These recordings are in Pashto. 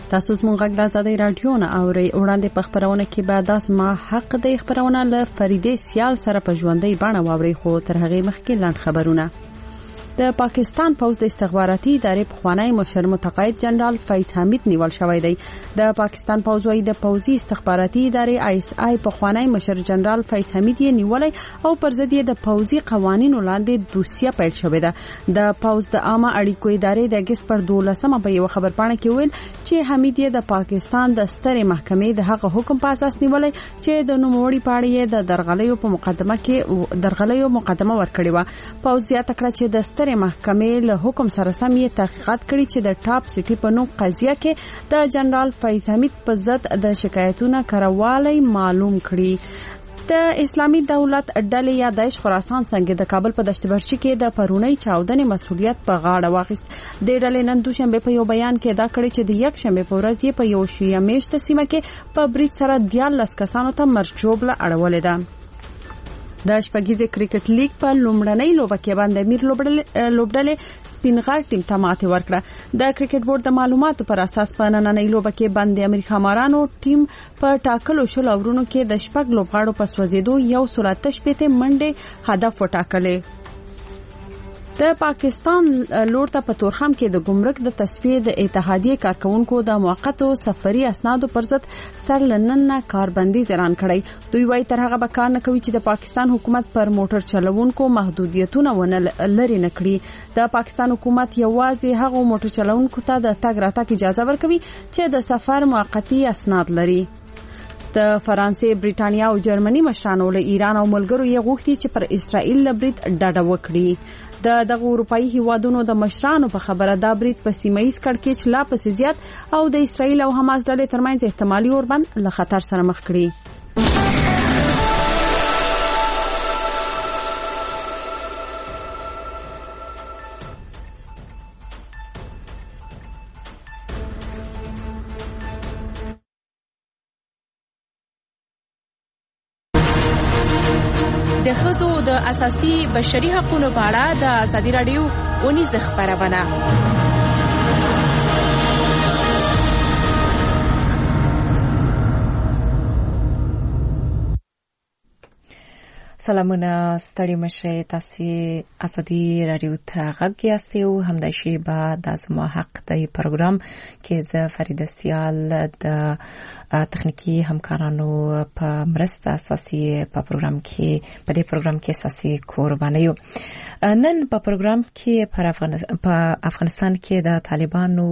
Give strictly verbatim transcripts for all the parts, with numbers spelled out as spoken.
تاسو زموږ غږ د آزادۍ رادیو نه اورئ. وړاندې په خبرونه کې به داس ما حق د خبرونه له فریدې سیال سره په ژوندۍ بڼه واوري، خو تر هغه مخکې لاند خبرونه. د پاکستان پوز د استخباراتي ادارې پخوانی مشر متقاعد جنرال فیض حمید نیول شوی دی. د پاکستان پوز وايي د پوزي استخباراتي ادارې آی اس آی پخوانی مشر جنرال فیض حمید یې نیولای او پر ضد یې د پوزي قوانینو لاندې دوسیه پیل شوې ده. د پوز د عامه اړیکو ادارې د اگست پر دولسمه په یو خبرپاڼه کې ویل چې حمید یې د پاکستان د سترې محکمې د هغه حکم په اساس نیولای چې د نوموړي پاړې یې د درغلیو په مقدمه کې درغلیو مقدمه ورکړې و. پوز زیاته کړه چې د محکمې له حکم سره سم یې تحقیقات کړي چې د ټاپ سټي په نوم قضیه کې د جنرال فیض حمید په ضد د شکایتونو کروالی معلوم کړي. د اسلامي دولت ډلې یا داعش خراسان څنګه د کابل په دشت برشي کې د پرونی چاودنې مسولیت په غاړه واخیست. د ډلې نن دوشنبه په یو بیان کې دا کړی چې د یک شنبه په ورځ یې په یو شیعه میشته سیمه کې په برید سره دیارلس کسانو ته مرچوبله اړولې ده. د شپږیزې کرکټ لیګ په لومړنۍ لوبه کې باندې امیر لوبډلې سپینغار ټیم ته ماتې ورکړه. د کرکټ بورډ د معلوماتو پر اساس په نننۍ لوبه کې باندې امریکا مارانو ټیم په ټاکلو شل اورونو کې د شپږ لوبغاړو په سوځېدو یو سل اته شپېته منډې هدف وټاکلې. د پاکستان لور ته په تورخم کې د ګمرک د تصفیه د اتحادیه کارکونکو د موقتو سفري اسنادو پر ضد سرلنن کاربندیز اعلان کړی. دوی وايي تر هغه به کار نه کوي چې د پاکستان حکومت پر موټر چلوونکو محدودیتونه ونه لري نه کړي. د پاکستان حکومت یوازې هغه موټر چلوونکو ته د تګ راتګ اجازه ورکوي چې د سفر موقتی اسناد لري. د فرانسې، بریټانیا او جرمني مشرانو له ایران او ملګرو یې غوښتي چې پر اسرائیل لبرید ډډه وکړي. د دغه اروپאי هیوادونو د مشرانو په خبره دا برید په سیمایي کړکېچ لا پسې زیات او د اسرائیل او حماس ډلې ترمنځ احتمالي اوربند له خطر سره مخ کړي. د ښځو د اساسي بشري حقوقو په اړه د ازادي رادیو ونیزه خبرونه. سلامونه ستړي مشه، تاسو ازادي رادیو ته غږ یاستئ او همداشي به د زما حق د پروګرام کې ز فریده سیال د تخنیکی همکارانو په مرسته اساسي په پروګرام کې په دې پروګرام کې اساسي قرباني یو. نن په پروګرام کې پر افغانستان په افغانستان کې د طالبانو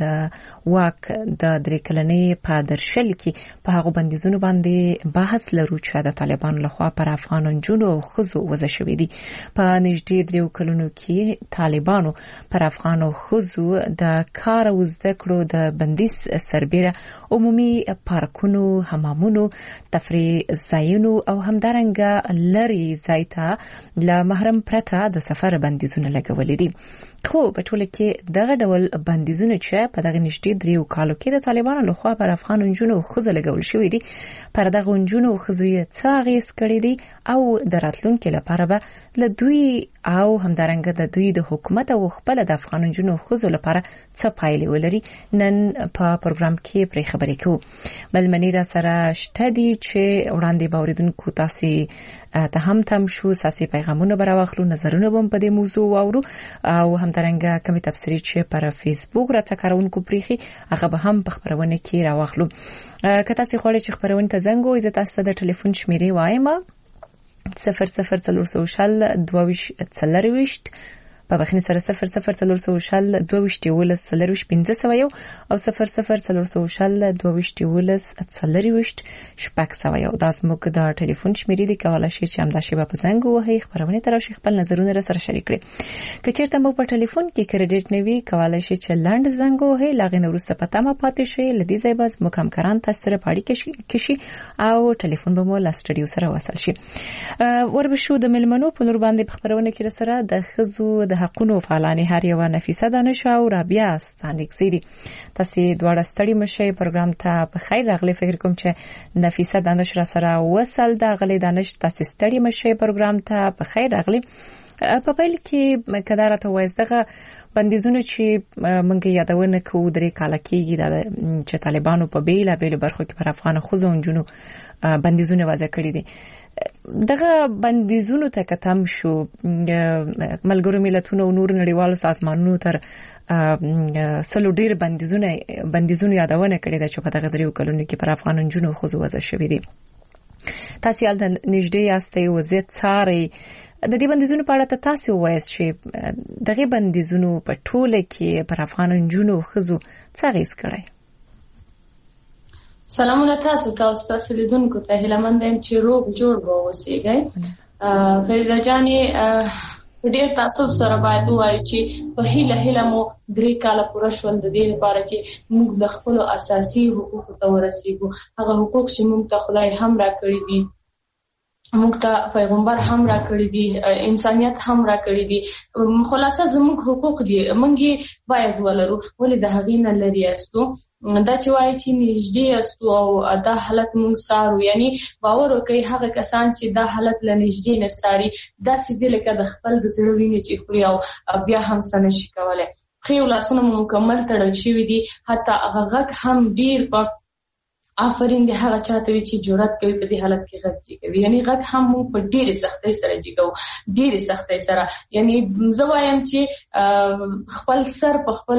د واک د درې کلنې په درشل کې په هغه بندیزونو باندې بحث لرو چې د طالبانو لخوا پر افغانو جنو خزو وځي شوې دي. په نږدې درې کلونو کې طالبانو پر افغانو خزو د کار او زده کړو د بندیز سربېره عمومي پارکونو، حمامونو، تفریح ځایونو او همدارنګه لري ځای ته له محرم پرته د سفر بندیزونه لګولې دي. خو په ټوله کې دغه ډول بندیزونه چې په دغه نږدې دریو کالو کې د طالبانو لخوا پر افغان نجونو خزو لګول شوې دي، پر دغه نجونو خزو یې څه اغېز کړی دي او د راتلونکي لپاره به له دوی او همدارنګه د دوی د حکومت او خپل د افغان نجونو خزو لپاره څه پایلې ولري. نن په پروګرام کې پرې خبرې کوو. ملمنی را سره شته دي چې وړاندې باوریدونکو تاسو ته هم تم شو ساسي پیغامونه براوخلو، نظرونه هم په دې موضوع واورو او همدارنګه کومې تفسیري چې پر فیسبوک راته کارونکو پریخي هغه به هم په خبرونه کې راوخلو. که تاسو غواړئ چې خبرونه ته زنګ وایي، زه تاسو د ټلیفون شمیرې وایم صفر صفر څلور سوه شل دوه ویشت څلرویشت په بخنی سره صفر صفر څلور سوه شل دوه ویشت یولس څلرویشت پنځه سوه یو او صفر صفر څلور سوه شل دوه ویشت یولس څلرویشت شپږ سوه یو. دا زموږ د ټلیفون شمیرې دي. کولای شئ چې همدا شی په زنګ ووهئ، خبرونه تر شي خپل نظرونه را سره شریک کړئ. که چیرته مو په ټلیفون کې کریډټ نه وي، کولای شئ چې لاند زنګ ووهئ، لاغې نو وروسته پته ما پاتې شي لدی ځای باز مکمکران تاسو سره پاړی کې شي او ټلیفون به مو لا سټډیو سره وصل شي. وربشو د ملمنو په نور باندې خبرونه کې سره د خزو د حقونو فعالانی هر یو نفیسه دانش او رابعه ستانکزیری. تاسو دواړه ستړي مشه پروګرام ته په خیر راغلي. فکر کوم چې نفیسه دانش را سره وصل دا غلي دانش تاسو ستړي مشه پروګرام ته په خیر راغلي. په پیل کې کدارته وایي دغه بندیزونه چې مونږ یادونه کوو درې کال کېږي چې طالبانو په بیل بیل برخو کې پر افغان خوځو انجونو بندیزونه وضع کړی دي. دغه بندیزونو ته کتم شو ملګرو ملتونو او نور نړیوالو سازمانونو تر سلو ډیر بندیزونه بندیزونه یادونه کړی دا چې په دغه دریو کلونو کې پر افغان انجونو خوځو وضع شوې دي. تاسو یال د نږدې یاستئ او زه څاري د دې بندیزونو په اړه تاسو وایئ چې دغه بندیزونو په ټوله کې پر افغان انجونو خوځو څه غیس کړی؟ سلامونه تاسو تاسو تاسو لیدونکو ته هیله مند یم چې روغ جوړ اوسئ. فریده جانې په ډېر تاسو سره باید وایي چې په هیله هیله مو درې کاله پوره شول د دې لپاره چې موږ د خپل اساسي حقوقو ته ورسېږو. هغه حقوق چې موږ ته خدای هم راکړي دي، موږ ته پیغمبر هم راکړي دي، انسانیت هم راکړي دي. خلاصه زموږ حقوق دي، موږ باید ولرو. ولې د هغې نه لرې یاستو؟ دا چې وایي چې نږدې یاستو او دا حالت موږ څارو، یعنی باور وکړئ هغه کسان چې دا حالت له نږدې نه څاري داسې دي لکه د خپل د زړه وینې چې خوري او بیا هم څه نشي کولی. پښې او لاسونه مو مکمل تړل شوي دي، حتی هغه غږ هم ډېر په آفرین دی هغه چاته وی چې جرأت کوي په دې حالت کې غږ کوي. یعنی غږ هم موږ په ډېرې سختۍ سره جګو، ډېرې سختۍ سره. یعنی زه وایم چې خپل سر په خپل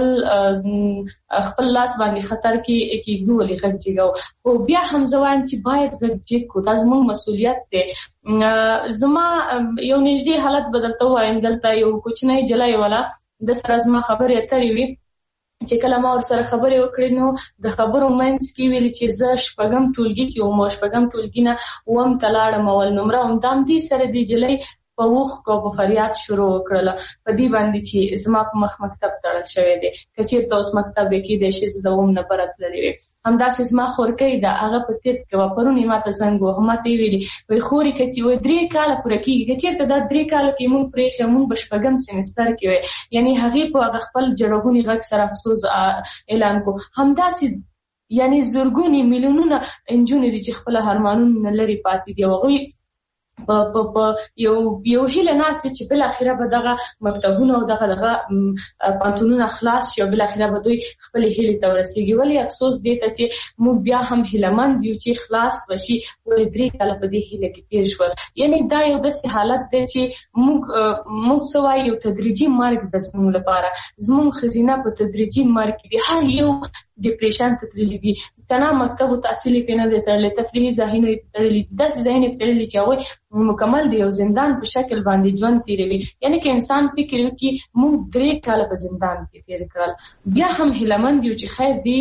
خپل لاس باندې خطر کې کېږدو ولې غږ جګو. خو بیا هم زه وایم چې باید غږ جګ کړو، دا زموږ مسؤلیت دی. زما یو نږدې حالت به درته ووایم. دلته یو کوچنی جلی والا د سره زما خبرې اترې وي چې کله ما ورسره خبرې وکړې نو د خبرو منځ کې ویلي چې زه شپږم ټولګي کې وم، شپږم ټولګي نه اووم ته لاړم، اول نمره وم. د همدې سره دې جلۍ په اوښکو او په فریاد شروع وکړله په دې باندې چې زما په مخ مکتب تړل شوی دی، که چېرته اوس مکتب یې کېدی شي زه د اووم نه بره تللې وې. همداسې زما خورکۍ ده، هغه په تیت کې وه. پرون یې ما ته زنګ وهه، ما ته یې ویلي وایي خورې که چې وایي درې کاله پوره کېږي، که چېرته دا درې کالو کې مونږ پرېښی مونږ به شپږم سیمستر کې وی. یعنې هغې په هغه خپل جړغوني غږ سره افسوس اعلان کړو. همداسې یعنې زرګونې میلیونونه نجونې دي چې خپل ارمانونه نه لرې پاتې دي او هغوی په په یو یو هیله ناست چې بل اخره به دغه مکتبونه او دغه دغه پانتونونه خلاص شي او بل اخره به دوی خپل هیله ته ورسیږي. ولې افسوس دی ته چې موږ بیا هم هیلهمند یو چې خلاص وشي. ولې درې کاله په دې هیله کې تیر شول. یعنی دا یو داسې حالت دی چې موږ موږ څه وایو یو تدریجي مرګ د زموږ لپاره. زموږ ښځینه په تدریجي مرګ کې دي، هر یو ډیپریشن ته تللي دي، تنها مکتب او تحصیل کې نه دی تړلی، تفریحي ځایونه یې تړلي دي، داسې ځایونه یې تړلي چې هغوی مکمل د یو زندان په شکل باندې ژوند تېروي. یعنې که انسان فکر وکړي موږ درې کاله په زندان کې تېر کړل، بیا هم هیلهمند یو چې خیر دې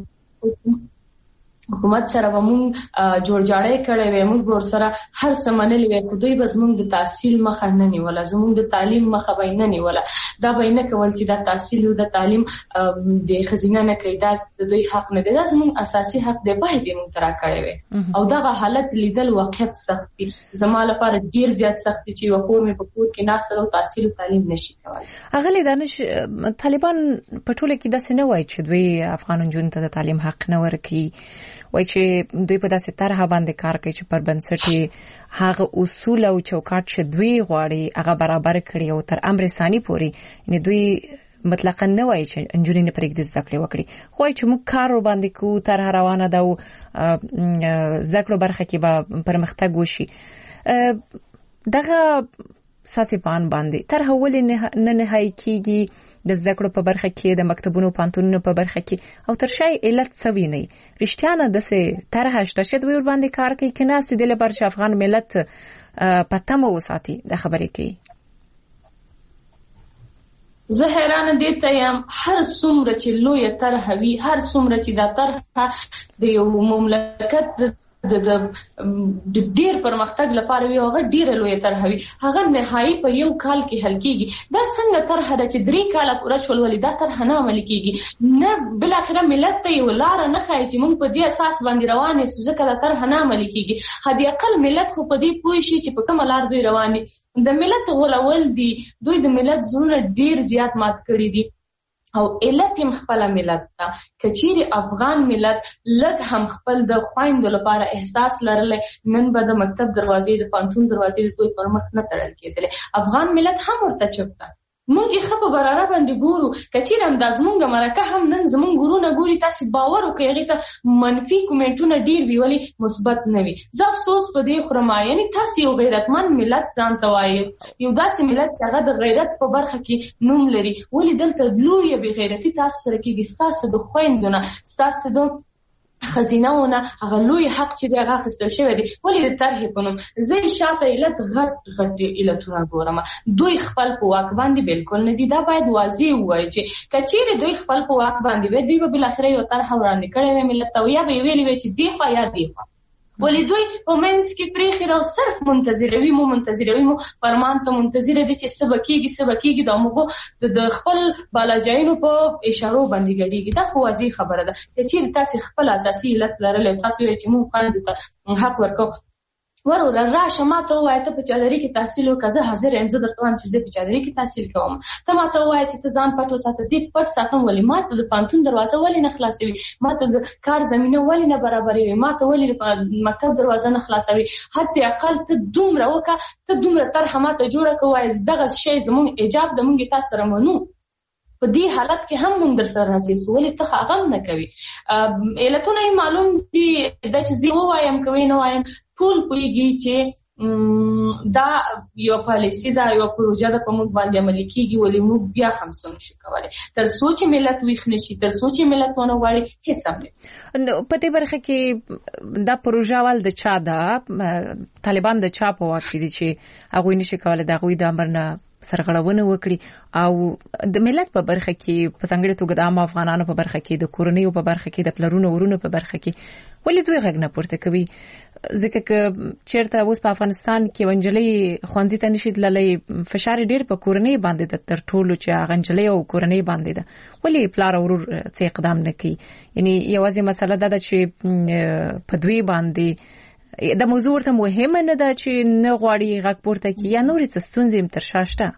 حکومت سره به مونږ جوړجاړی کړی وی، مونږ به ورسره هر څه منلي وی، خو دوی به زمونږ د تحصیل مخه نه نیوله، زمونږ د تعلیم مخه به یې نه نیوله. دا به یې نه کول چې دا تحصیل او د تعلیم د ښځینه نه کوي، دا د دوی حق نه دی، دا زمونږ اساسي حق دی، باید یې مونږ ته راکړی وی. او دغه حالت لیدل واقعیت سخت دي، زما لپاره ډېر زیات سخت دي چې یوه کور مې په کور کې ناسته ده او تحصیل او تعلیم نشي کولی. اغلې دانش طالبان په ټوله کې داسې نه وایي چې دوی افغان نجونو ته د تعلیم حق نه ورکوي، وایي چې دوی په داسې طرحه باندې کار کوي چې پر بنسټ هغه اصول او چوکاټ چې دوی غواړي هغه برابر کړي او تر امر ثاني پورې. یعنې دوی مطلقاً نه وایي چې نجونې نه پرېږدي زده کړې وکړي، خو وایي چې موږ کار ورباندې کوو، طرحه روانه ده او زده کړو برخه کې به پرمختګ وشي. دغه ساسې پان باندې طرحه ولې نه نهایي کېږي د زده کړو په برخه کې، د مکتبونو پانتونونو په برخه کې، او تر شای علت څه وینئ؟ رښتیا نه داسې طرحه شته چې دوی ورباندې کار کوي که نه د دې لپاره چې افغان ملت په تمه وساتي دا خبرې کوي؟ زه حیرانه دې ته یم هر څومره چې لویه طرحه وي، هر څومره چې دا طرحه د یو مملکت د ډیر پرمختګ لپاره وي، هغه ډیره لویه طرحه وي، هغه نهایي په یو کال کې حل کېږي. دا څنګه طرحه ده چې درې کاله پوره شول، ولې دا طرحه نه عملي کېږي؟ نه بالاخره ملت ته یو لاره نه ښایي چې موږ په دې اساس باندې روان یو، ځکه دا طرحه نه عملي کېږي. حد اقل ملت خو په دې پوه شي چې په کومه لار دوی روان دي. د ملت غولول دي، دوی د ملت زړونه ډیر زیات مات کړي دي او علت هم خپل ملت ته کچيري افغان ملت لږ هم خپل د خويندو لپاره احساس لرل نن به د مکتب دروازې د پانتون دروازې د دوی پر مخ نه تړل کېدل افغان ملت هم ورته چوپ ده مونږ یې خپه براره باندې ګورو کچیر هم د زمونږ مرکه هم نن زمونږ ګورونه ګوري تاسو باور وکړئ هغه ته منفي کومنټونه ډیر وی ولی مثبت نه وي زه افسوس په دې خورم یعنی تاسو یو غیرتمن ملت ځان ته وایي یو داسې ملت چې هغه د غیرت په برخه کې نوم لري ولی دلته لوی به غیرتی تاسو سره کې تاسو د خويندونه تاسو د خزینهونه هغه لوی حق چې دغه خستل شوی دی ولې د طرح په نوم زه شاته علت غټ غټ علتونه ګورم دوی خپل په واک باندې بالکل نه دي دا باید واضح وایي چې کچېره دوی خپل په واک باندې وي دوی به بل اخره یو طرح وړاندې کړي ملت او یا به ویلي وي چې دی خو یا دی خو ولې دوی په منځ کې پرې خو صرف منتظروي مو منتظروي مو فرمان ته منتظر دي چې سبکیږي سبکیږي د موږ د خپل بالاجاینو په اشارو باندې غړيږي دا خو واضح خبره ده چې تاسو خپل اساسي علت لرل تاسو یې چې مو خاندته حق ورکو ورور راشه ما ته وایي ته په چادرې کې تحصیل وکړه حاضر یم زه درته وایم چې زه په چادرې کې تحصیل کوم ته ما ته وایي چې ته ځان پټ وساته زه پټ ساتم ولې ما ته د پانتون دروازه ولې نه خلاصوي ما ته د کار زمينه ولې نه برابروي ما ته ولې مکتب دروازه نه خلاصوي حتی اقل ته دومره وکړه ته دومره طرح ما ته جوړه کوي دغه شی زموږ ایجاب د مونږ تاسو سره منو په دې حالت کې هم موږ در سره راځي سوالې ته هغه نه کوي علتونه معلوم دي د چې زه وایم کوي نو وایم ټول پویږي چې دا یو پالیسی دا یو پروژه د کوم باندې عملي کیږي ولې موږ بیا هم سم شو کولای تر سوچ ملت ویښ نشي تر سوچ ملت ونه وړي هیڅ هم نه پته برخه کې دا پروژه ول د چا دا طالبان د چا په واک دي چې هغه نشي کولای دا غوي د امرنه سرغړونه وکړي او د ملت په برخه کې په څنګه توګه د عام افغانانو په برخه کې د کورنیو په برخه کې د پلرونو ورونو په برخه کې ولې دوی غږ نه پورته کوي ځکه چې چیرته اوس په افغانستان کې ونجلې خوانځي ته نشي تللې فشار ډیر په کورنۍ باندې د تر ټولو چې غنجلې او کورنۍ باندې ده ولې پلار ورور څه اقدام نه کوي یعنی یوازې مسله ده چې په دوی باندې د موضوع ورته مهمه نه ده چې نه غواړي غږ پورته کړي یا نورې څه ستونزې هم تر شا شته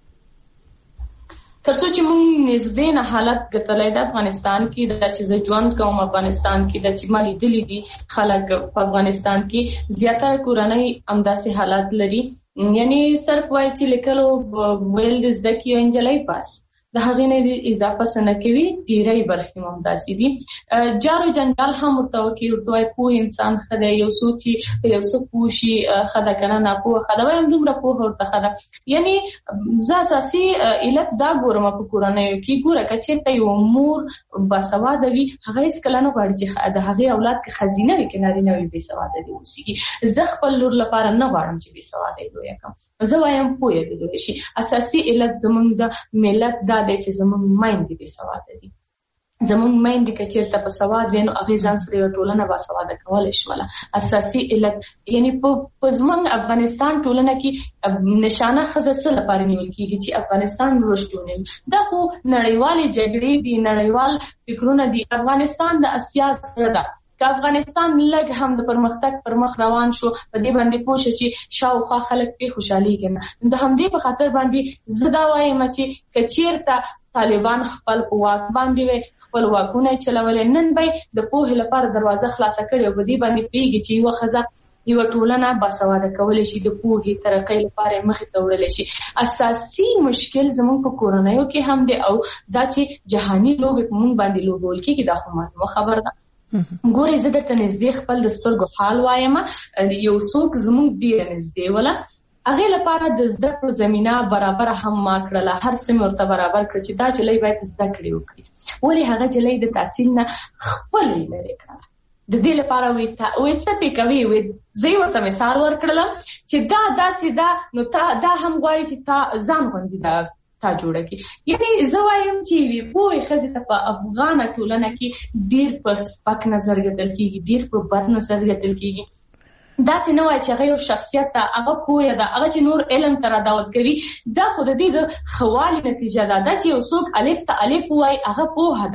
تر څو چې موږ نږدې نه حالت ګټلای د افغانستان کې د چې زه ژوند کوم افغانستان کې د چې مالي دلی دي خلک په افغانستان کې زیاتره کورنۍ همداسې حالات لري یعنی صرف وایي چې لیکلو ویل د زده کیو انجلای پاس د هغې نه اضافه سنه کوي ډیری برخې ممتازي دي جارو جنجال هم ورته کوي ورته په انسان خدای یو سوچي یو څه پوشي خدای کنه نه په خدای هم دومره په ورته خدای یعنی ز اساسي علت دا ګورم په کورنۍ کې ګوره کچې یو مور باسواده وي هغه هیڅ کله نه غواړي چې د هغې اولاد کې خزینه وي کې نارینه وي بې سواده دي اوسېږي زه خپل لور لپاره نه غواړم چې بې سواده وي کوم زه وایم پوهه دي شي اساسي علت زمونږ د ملت دا دی چې زمونږ مایندې بې سواده دي زمونږ مایندې که چېرته په سواد وي نو هغې ځان سره یوه ټولنه باسواده کولی شوله اساسي علت یعنی په زمونږ افغانستان ټولنه کې نشانه ښځه څه لپاره نیول کېږي چې افغانستان رشد ونیوي دا خو نړیوالې جګړې دي نړیوال فکرونه دي افغانستان د اسیا زړه ده که افغانستان لږ هم د پرمختګ پر مخ روان شو په دې باندې پوه شي چې شاوخوا خلک پرې خوشحالېږي نه د همدې په خاطر باندې زه دا وایم چې که چېرته طالبان خپل په واک باندې وي خپل واکونه چلولې نن به د پوهې لپاره دروازه خلاصه کړي او په دې باندې پوهېږي چې یوه ښځه یوه ټولنه باسواده کولی شي د پوهې ترقۍ لپاره مخې ته وړلی شي اساسي مشکل زموږ په کورنیو کې هم دی او دا چې جهاني لوبې په موږ باندې لوبول کېږي دا خو معلومه خبره ده ګورې زه درته نږدې خپل د سترګو حال وایم یو څوک زموږ ډېره نږدې وله هغې لپاره د زده کړو زمینه برابره هم ما کړله هر څه مې ورته برابر کړه چې دا جلۍ باید زده کړې وکړي ولې هغه جلۍ د تحصیل نه خپل لرې کړله د دې لپاره وی وی څه پې کوي وی زه یې ورته مثال ورکړلم چې دا داسې ده نو تا دا هم غواړي چې تا ځان غوندې ده تا جوړه کی یعنی زه وایم چې وی پوهې ښځې ته په افغانه ټولنه کې ډېر په سپک نظر کتل کېږي ډېر په بد نظر کتل کېږي داسې نه وایي چې هغه یو شخصیت ته هغه پوهه ده هغه چې نور علم ته راډاوت کوي دا خو د دې د ښه والي نتیجه ده دا چې یو څوک الف ته الف وایي هغه پوهه ده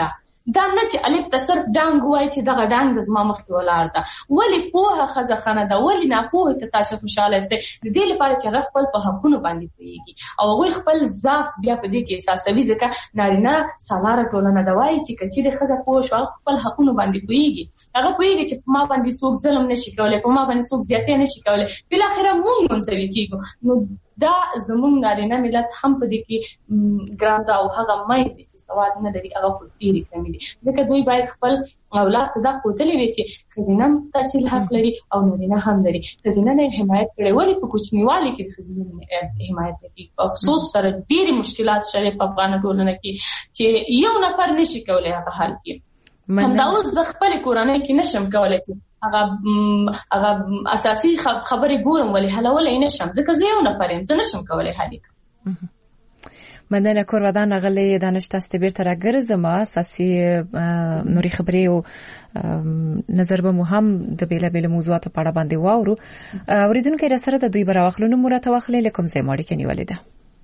دا نه چې الف ته صرف ډانګ وایي چې دغه ډانګ د زما مخکې ولاړ ده. ولې پوهه ښځه ښه نه ده؟ ولې ناپوهې ته تاسو خوشحاله یاستئ؟ د دې لپاره چې هغه خپل په حقونو باندې پوهېږي او هغوی خپل ضعف بیا په دې کې احساسوي. ځکه نارینه سالاره ټولنه ده، وایي چې که چېرې ښځه پوه شوه هغه خپل حقونو باندې پوهېږي، هغه پوهېږي چې په ما باندې څوک ظلم نشي کولی، په ما باندې څوک زیاتې نشي کولی، بالاخره موږ منزوي کېږو. نو دا زموږ نارینه ملت هم په دې کې ګران ده او هغه میندې چې سواد نه لري هغه خو ډېرې کمې دي. ځکه دوی باید خپل اولاد ته دا ښودلې وي چې ښځینه هم تحصیل حق لري او نارینه هم لري. ښځینه نه یې حمایت کړی، ولې په کوچنیوالي کې د ښځینه حمایت نه کېږي؟ په افسوس سره ډېرې مشکلات شته په افغانه ټولنه کې چې یو نفر نشي کولی هغه حل کړي. همدا اوس زه خپلې کورنۍ کې نشم کولی چې هغه هغه اساسي خبرې ګورم، ولې حلولی یې نشم ځکه زه یو نفر یم، زه نشم کولی حل یې کړم. مننه کور ودان غلې دانش تاسو بیرته راګرځم. اساسي نوري خبرې او نظر به مو هم د بیلابیل موضوعاتو په اړه باندې واورو. اوریدونکو را سره د دوی براوخلو مرته واخلې لکم زې ماړي کې نیولې ده.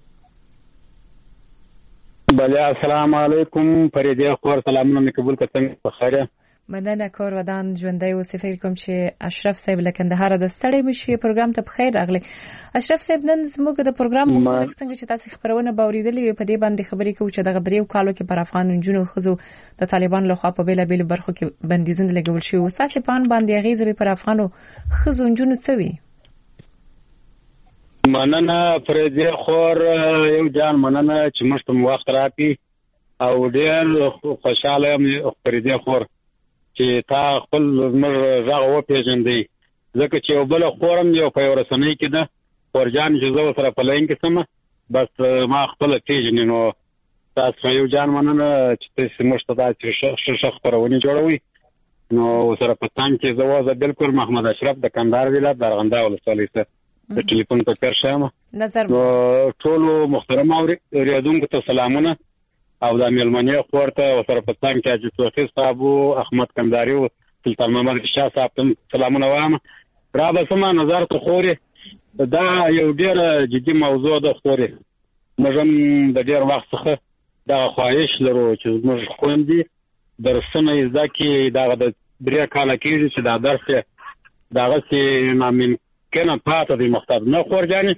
بله السلام علیکم فریدې خور، سلامونه مې قبول کړم په خیره. مننه کور ودان ژوندۍ اوسې. فکر کوم چې اشرف صاحب له کندهار د ستړي مشي پروګرام ته بخیر راغلی. اشرف صاحب نن زموږ د پروګرام مخالف څنګه چې تاسو خبرونه باوریدلې په دې باندې خبرې کوو چې دغه دریو کالو کې پر افغان نجونو خزو د طالبان لخوا په بیل بیل برخو کې بندیزونه لګول شوی او تاسو په ان باندې غیزه پر افغانو خزو نجونو څوي. مننه فریدې خور یو جان، مننه چې موږ ته وخت راکړي او ډېر خوشاله یم فریدې خور چې تا خپل زموږ غږ وپېژندې، ځکه چې یو بل خورم یو په یو رسنۍ کې ده خورجان چې زه سره په لاین کې سمه بس ما خپل پیژنې. نو تاسو یو جان مننه چې تاسو موږ ته دا چې ښه خپرونې جوړوي. نو سره په تان کې زه وځه بالکل محمد اشرف د کندهار ولایت د ارغنداب ولسوالۍ څخه د ټلیفون په پیر شم. نظر ټولو محترم اوریدونکو ته سلامونه او د میلمنې خور ته سره په تان کې چې توفیق صاحب احمد کندهاري او سلطان محمد شاه صاحب ته سلامونه وایم. را به سم نظر ته خوري دا یو ډېر جدي موضوع ده. خوري موږ هم د ډېر وخت څخه دا خواهش لرو چې موږ خوندې درسونه زده کړي. دا د درې کاله کېږي چې دا درس دغسې ناممکنه پاته دی مختب نه خورجانې.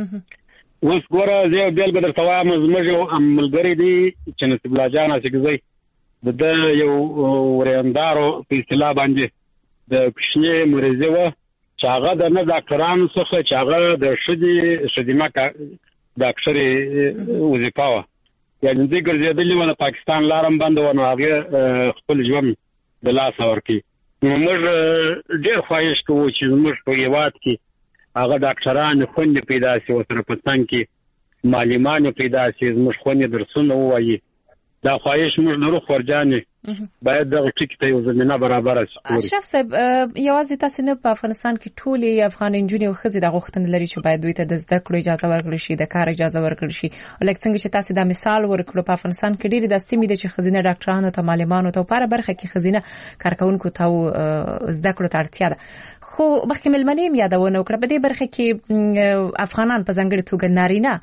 اوس ګوره زه یو بېلګه درته وایم، زموږ یو ملګری دی چې نصیب الله جان اسګزی د ده یو وریندارو په اصطلاح باندې د کوچنۍ مریضي وه چې هغه د نه ډاکټرانو څخه چې هغه د ښځې ښځینه ډاکټرې وظیفه وه، یعنې دوی ګرځېدلې وه د پاکستان لارم بنده وه، نو هغې خپل ژوند د لاسه ورکړي. نو موږ ډېر خواهش کوو چې زموږ په هېواد کې هغه ډاکټرانې خوندې پیدا شي، ورسره په څنګ کې معلمانې پیدا شي، زموږ خوندې درسونه ووایي. دا خواهش موږ لرو خورجانې باید دغه ټکي ته یو زمینه برابره شي. اشرف صاحب یوازې تاسو نه په افغانستان کې ټولې افغان نجونې او ښځې د غوښتنه لري چې باید دوی ته د زده کړو اجازه ورکړل شي، د کار اجازه ورکړل شي. لکه څنګه چې تاسو دا مثال ورکړو په افغانستان کې ډېرې داسې سیمې دي چې ښځینه ډاکټرانو ته معلمانو ته په هره برخه کې ښځینه کارکوونکو ته زده کړو ته اړتیا ده. خو مخکې مېلمنې هم یادونه وکړه په دې برخه کې افغانان په ځانګړې توګه نارینه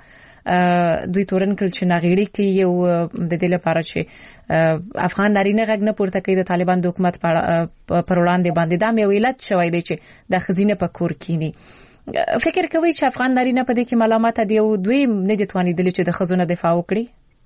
دوی تورن کړل چې ناغېړي کې یو د دې لپاره چې افغان نارینه غږ نه پورته کوي د طالبان د حکومت پر وړاندې باندې دا مې علت شوی دی چې د ښځینه په کور کینی. فکر کوي چې افغان نارینه په دې کې ملامت دي او دوی نه دي توانېدلي چې د ښځو نه دفاع وکړي؟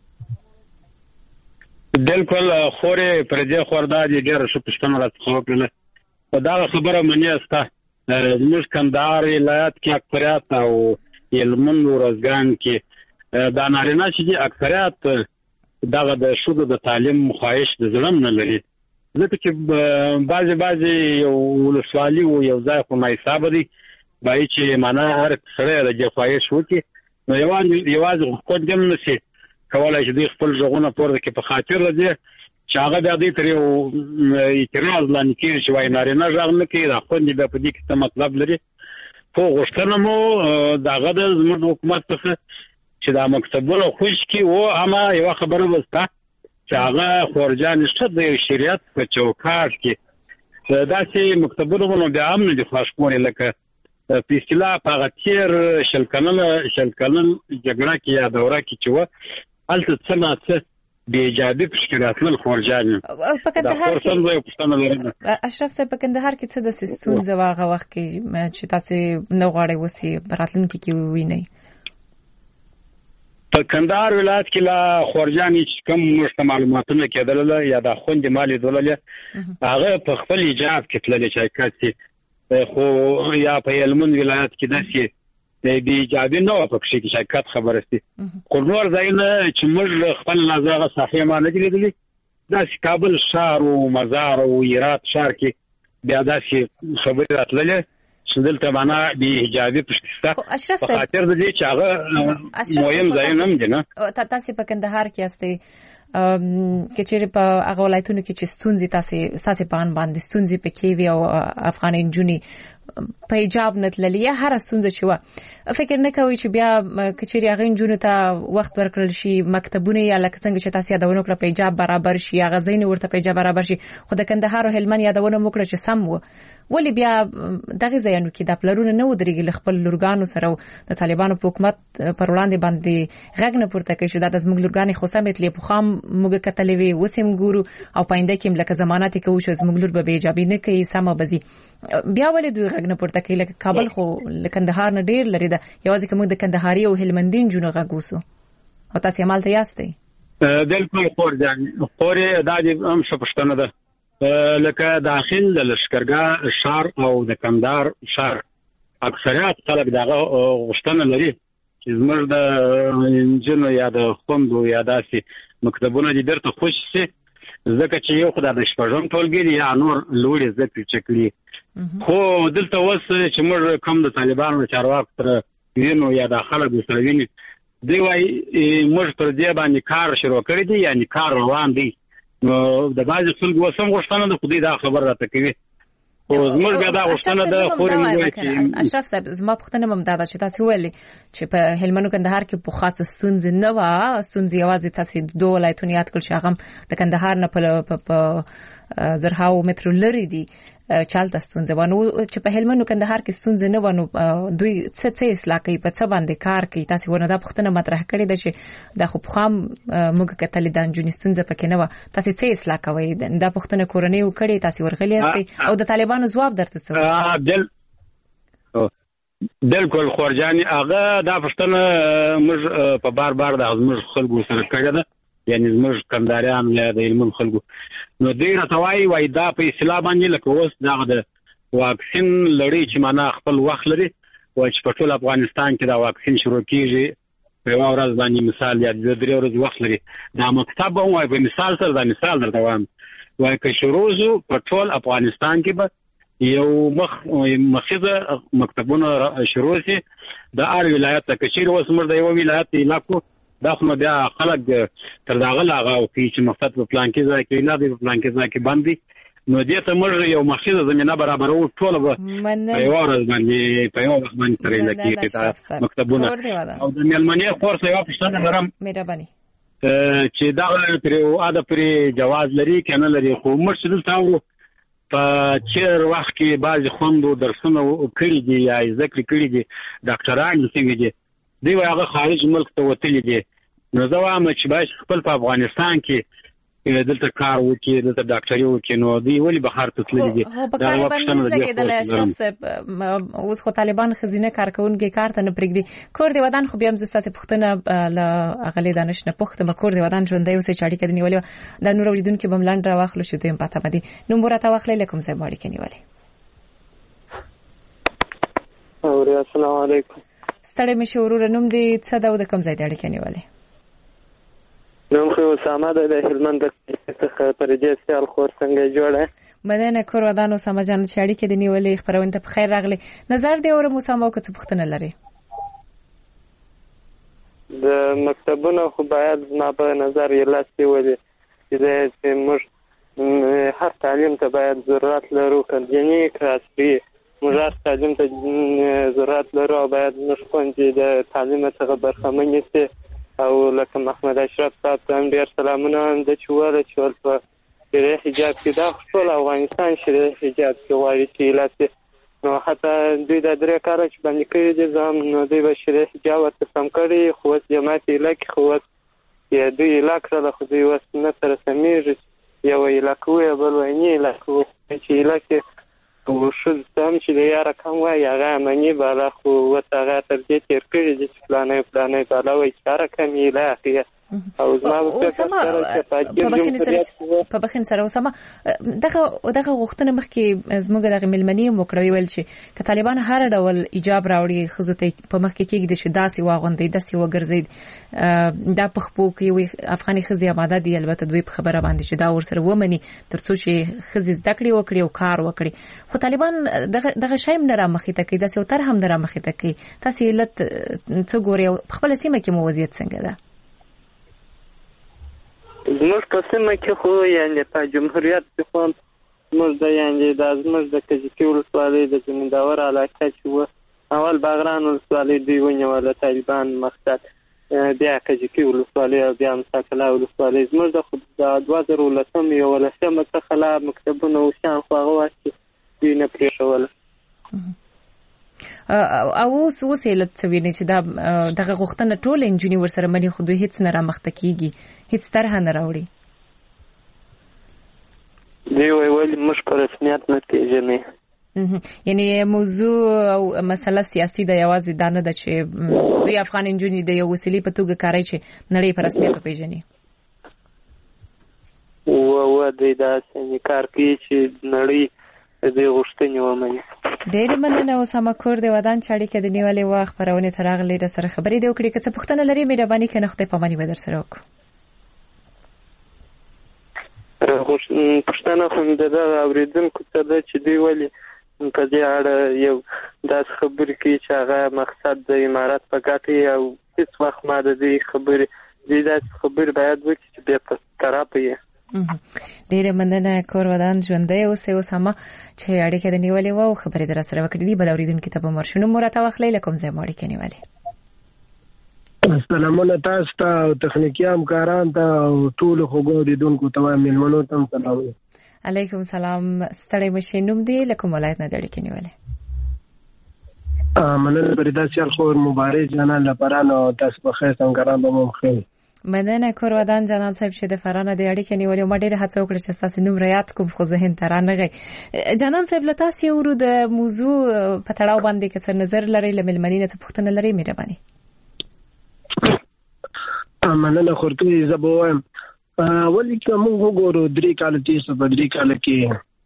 بالکل خورې پر دې خوردا دي ډېره ښه پوښتنه راڅخه وکړله. په دغه خبره منې سته زموږ کندهار ولایت کې اکثریت او هلمند ورځګان کې دا نارینه چې دي اکثریت دغه د ښځو د تعلیم خواهش د زړه نه لري، ځکه چې بعضې بعضې یو ولسوالي و یو ځای خو ناحسابه دی باید چې معنا هر سړی د دې خواهش وکړي. نو یوازې خوند هم نه شي کولی چې دوی خپل غږونه پورته کړي په خاطر د دې چې هغه بیا دوی تر یو اعتراض لاندې کېږي چې وایي نارینه غږ نه کوي، دا خوند بیا په دې کې څه مطلب لري. خو غوښتنه مو د هغه د زموږ حکومت څخه چې دا مکتبونه خوش کړي و، اما یوه خبره به شته چې هغه خورجانې ښه د شریعت په چوکاټ کې داسې مکتبونه مو بیا هم نه دي خوښ کړي لکه په اصطلاح په هغه تېر شل کلنه شل کلن جګړه کې یا دوره کې چې وه هلته څه نه څه بې ایجابي پکې راتلل خورجان په کندهار کې اشرف صاحب په کندهار کې څه د ستونزه واغه وخت کې چې تاسو نو غواړئ وسی براتلونکي کې وینئ په کندهار ولایت کې لا خورجان چې کوم مشته معلوماتونه کېدل یا د خوند مالي دولله هغه په خپل ایجاب کې تلل چې کاتي خو یا په هلمند ولایت کې داسې د بي ایجابي نو په شي کې شکایت خبره استي کورنور ځایونه چې موږ خپل لازمه صحیح معنی لیدلې دا کابل شهر او مزار او هرات شهر کې بیا داسې خبرې راتللې چې دلته معنا بي ایجابي پښتسته په خاطر د دې چې هغه مهم ځایونه هم دي نه تاسو په کندهار کې استئ کې چې په هغه ولایتونو کې چې ستونزې تاسو ساسې پان باندې ستونزې پکې وي او افغاني جونی په ایجاب نتللی یا هر ستونزه شو فکر نه کوي چې بیا کچېری هغه جنونو ته وخت ورکړل شي مکتبونه یا لکه څنګه چې تاسو یادونه کړې په ایجاب برابر شي هغه زین ورته په ایجاب برابر شي خو د کندهار او هلمند یادونه وکړه چې سم وو ولی بیا دغه ځایانو کې د پلرونو نه ودرېږي خپل لورګانو سره د طالبانو په حکومت پر وړاندې باندې غږ نه پورته کوي چې د زموږ لورګانې خو سمت لې په خام موږ کتلې وي وسیم ګورو او پاینده کې لکه ضمانت کوي چې زموږ لور به ایجابي نه کوي سم بزي بیا ولې دوی غږ نه پورته کوي لکه کابل خو کندهار نه ډیر لري دا یوازې کوم د کندهاري او هلمندین جنو غږوسو او تاسو عمل ته یاستئ دلته خورجان خورې د دې هم شپشتنه ده لکه داخل د لشکرګاه شهر او د کندهار شهر اکثریت خلک دغه غشتنه لري چې زموږ د جنو یا د خوندو یا داسې مکتبونه دي درته خوش شي ځکه چې یو خدای د شپږم ټولګي یا نور لوړې زده چکلي خو دلته وس چې موږ کوم د طالبانو چارواکو تر وینو یا د خلکو سره ویني دی وايي موږ پر دې باندې کار شروع کړی دی یعنی کار روان دی نو د بعض خلکو وسم غوښتنه د خدای دا خبر راته کوي او زموږ بیا دا غوښتنه د خوري موږ اشرف صاحب زما پښتنه ممداده چې تاسو ویلي چې په هلمند کندهار کې په خاصه ستونزې نه و ستونزې یوازې تاسو دوه ولایتونه یاد کړل چې هغه د کندهار نه په زرهاو متر لري دي چالت ستونزې ونه چې په هلمند کندهار کې ستونزې نه ونه دوی څه څه اصلاح کوي په څه باندې کار کوي تاسو ونه دا پښتنه مطرح کړی ده چې د خو خام موږ کتل د انجونی ستونزې پکې نه و تاسو څه اصلاح کوي دا پښتنه کورنۍ وکړي تاسو ورغلي استي او د طالبانو جواب درته څه دل بالکل خورجاني هغه دا پښتنه موږ په بار بار د ازمر خلکو سره کړی ده یعنی زموږ کندهاریان یا د هلمند خلکو نو دوی راته وایي وایي دا په اصطلاح باندې لکه اوس دغه د واکسین لړۍ چې معنا خپل وخت لري وایي چې په ټول افغانستان کې دا واکسین شروع کیږي په یو ورځ باندې مثال یا د درې ورځې وخت لري دا مکتب هم وایي په مثال سره دا مثال درته وایم وایي که شروع شو په ټول افغانستان کې به یو مخ مخزه مکتبونه شروع شي د هر ولایت ته کچیر اوس موږ د یو ولایت علاقو دا خو بیا خلک تر داغه لاغه او چې مقصد په پلان کې ځای کې نه دی په پلان کې ځای کې باندې نو دې ته موږ یو مخزه زمينه برابرو ټول به په یو ورځ باندې په یو وخت باندې ترې لکې دا مکتبونه او د ملمنې خورسه یو پښتنه لرم مهرباني چې دا پر اده پر جواز لري کنه لري خو موږ دلته ورو په چیر وخت کې بعض خوندو درسونه کړی دي یا ذکر کړی دي ډاکټران څنګه دي دی هغه خارج ملک ته وتلی دي نو زه وایم چې باید خپل په افغانستان کې دلته کار وکړي دلته ډاکټري وکړي نو دی ولی بهر ته تللی دي دا وختونه د شخص اوس خو طالبان خزینه کارکونکي کار ته نه پرېږدي کور دی ودان خو بیا هم زسته پښتنه ل اغلی دانش نه پښته ما کور دی ودان ژوندۍ اوسې چاړي کړي نیولې د نور اوریدونکو بملاند را واخلو شو دیم پته باندې نو مرته واخلې لکم زه باندې کې نیولې او السلام علیکم ستړي مشه ورور نوم دې څه دا د کم ځای دی اړیکې نیولې نوم خو اسامه د هلمند څخه پر دې سیال خور څنګه جوړه مدینه کور ودانو سمجان شاړي کې دی نیولې خبرونه ته بخیر راغلي نظر دی اور موسمو کې څه پښتنه لري د مکتبونو خو باید نه په نظر یې لاسي ولې چې موږ هر تعلیم ته باید ضرورت لرو کنجنی کاسري موږ تعلیم ته ضرورت لرو او باید موږ خوندې د تعلیم څخه برخمن یو او لکه محمد اشرف صاحب ته ډیر سلامونه د چواله چول په شریعه حجاب کې دا خپل افغانستان شریعه حجاب کې وایي چې لاسي نو حتی دوی د درې کار چې باندې کوي د ځم نو دوی به شریعه حجاب ورته سم کړي خو جماعت لکه خو چې دوی ایله کړله خو دوی اوس نه سره سمیږي یو ایله کوي بل وایي نه ایله کوي چې ایله کې ښځو ته هم چې د یاره کم وایي هغه مني بالا خو اوس هغه تر دې تېر کړي دي چې فلانی فلانی بالا وایي چې هره کم یې ایله اخلي او زما په بخښنې سره اوسمه دغه دغه غوښتنه مخکې زموږ دغه مېلمنې هم وکړه ویل چې که طالبان هر ډول ایجاب راوړي ښځو ته په مخ کې کېږدي چې داسې واغوندي داسې وګرځي دا په خپو کې وي افغاني ښځې آماده دي البته دوی په خبره باندې چې دا ورسره ومني تر څو چې ښځې زده کړې وکړي او کار وکړي خو طالبان دغه دغه شی هم نه رامخې ته کوي داسې طرح هم نه رامخې ته کوي تاسې علت څه ګورئ او په خپله سیمه کې مو وضعیت څنګه ده زموږ په سیمه کې خو یعنې په جمهوریت کې خو زموږ د یعنې دا زموږ د کجکي ولسوالۍ د زمینداور علاقه چې وه اول باغران ولسوالۍ دوی ونیوله طالبان مقصد بیا کجکي ولسوالۍ او بیا مساکله ولسوالۍ زموږ د خو د دوه زره ولسم یولسمه څخه لا مکتبونه اوسیان خو هغه وخت کې دوی نه پرېښوله او اوس اوس علت څه ویني چې دا دغه غوښتنه ټول انجونی ورسره مني خو دوی هیڅ نه رامخته کیږي هیڅ طرح نه راوړي دی وی ولې موږ په رسمیت نه پیژنې یعنی موضوع او مسله سیاسي د یوازې دا نه ده چې دوی افغان انجونی د یو وسیلې په توګه کاري چې نړۍ په رسمیت پیژني و و دوی دا څنګه کار کوي چې نړۍ دې غوښتنې ومني ډېر مننه اوسامه کور د ودان چاړي کې د نیولې وخت خبرونه ترغلې د سره خبرې دی وکړي که څه پوښتنه لري مهرباني کنه خدای پاماني به در سره وکړو پښتنه خو د دغه اوریدونکو ته ده چې دوی ولې په دې اړه یو داسې خبرې کوي چې هغه مقصد د امارات په ګټه او هیڅ وخت ما د دې خبرې دې داسې خبرې باید وکړي چې بیا په خرابه یې ډېر مننه کور ودان ژوندۍ اوسې اوسامه چې اړیکه د نیولې و او خبرې در سره وکړې دي بل اوریدونکو ته به مرشنو مراته واخلې لکم زه مړ کې نیولې سلامونه تاسو ته او تخنیکی همکاران ته او ټول خوګوریدونکو ته مېلمنو ته سلام علیکم سلام ستړي مشه نوم دی لکم ولایت نه اړیکه نیولې مننه پرېدا سیال خور مبارک جنان لپاره نو تاسو په خیر څنګه به مو خیر مننه کور ودان جناب صاحب شه د فرانه د اړیکې نیولې ما ډېر هڅه وکړه چې تاسو نوم ریات کوم خو ذهن ته رانغی جناب صاحب له تاسو ورو د موضوع په تړاو باندې کې څه نظر لري لملمنینه څه پوښتنه لري مهرباني مننه خورته زبوم ولې کوم وګورو درې کال تیسو په درې کال کې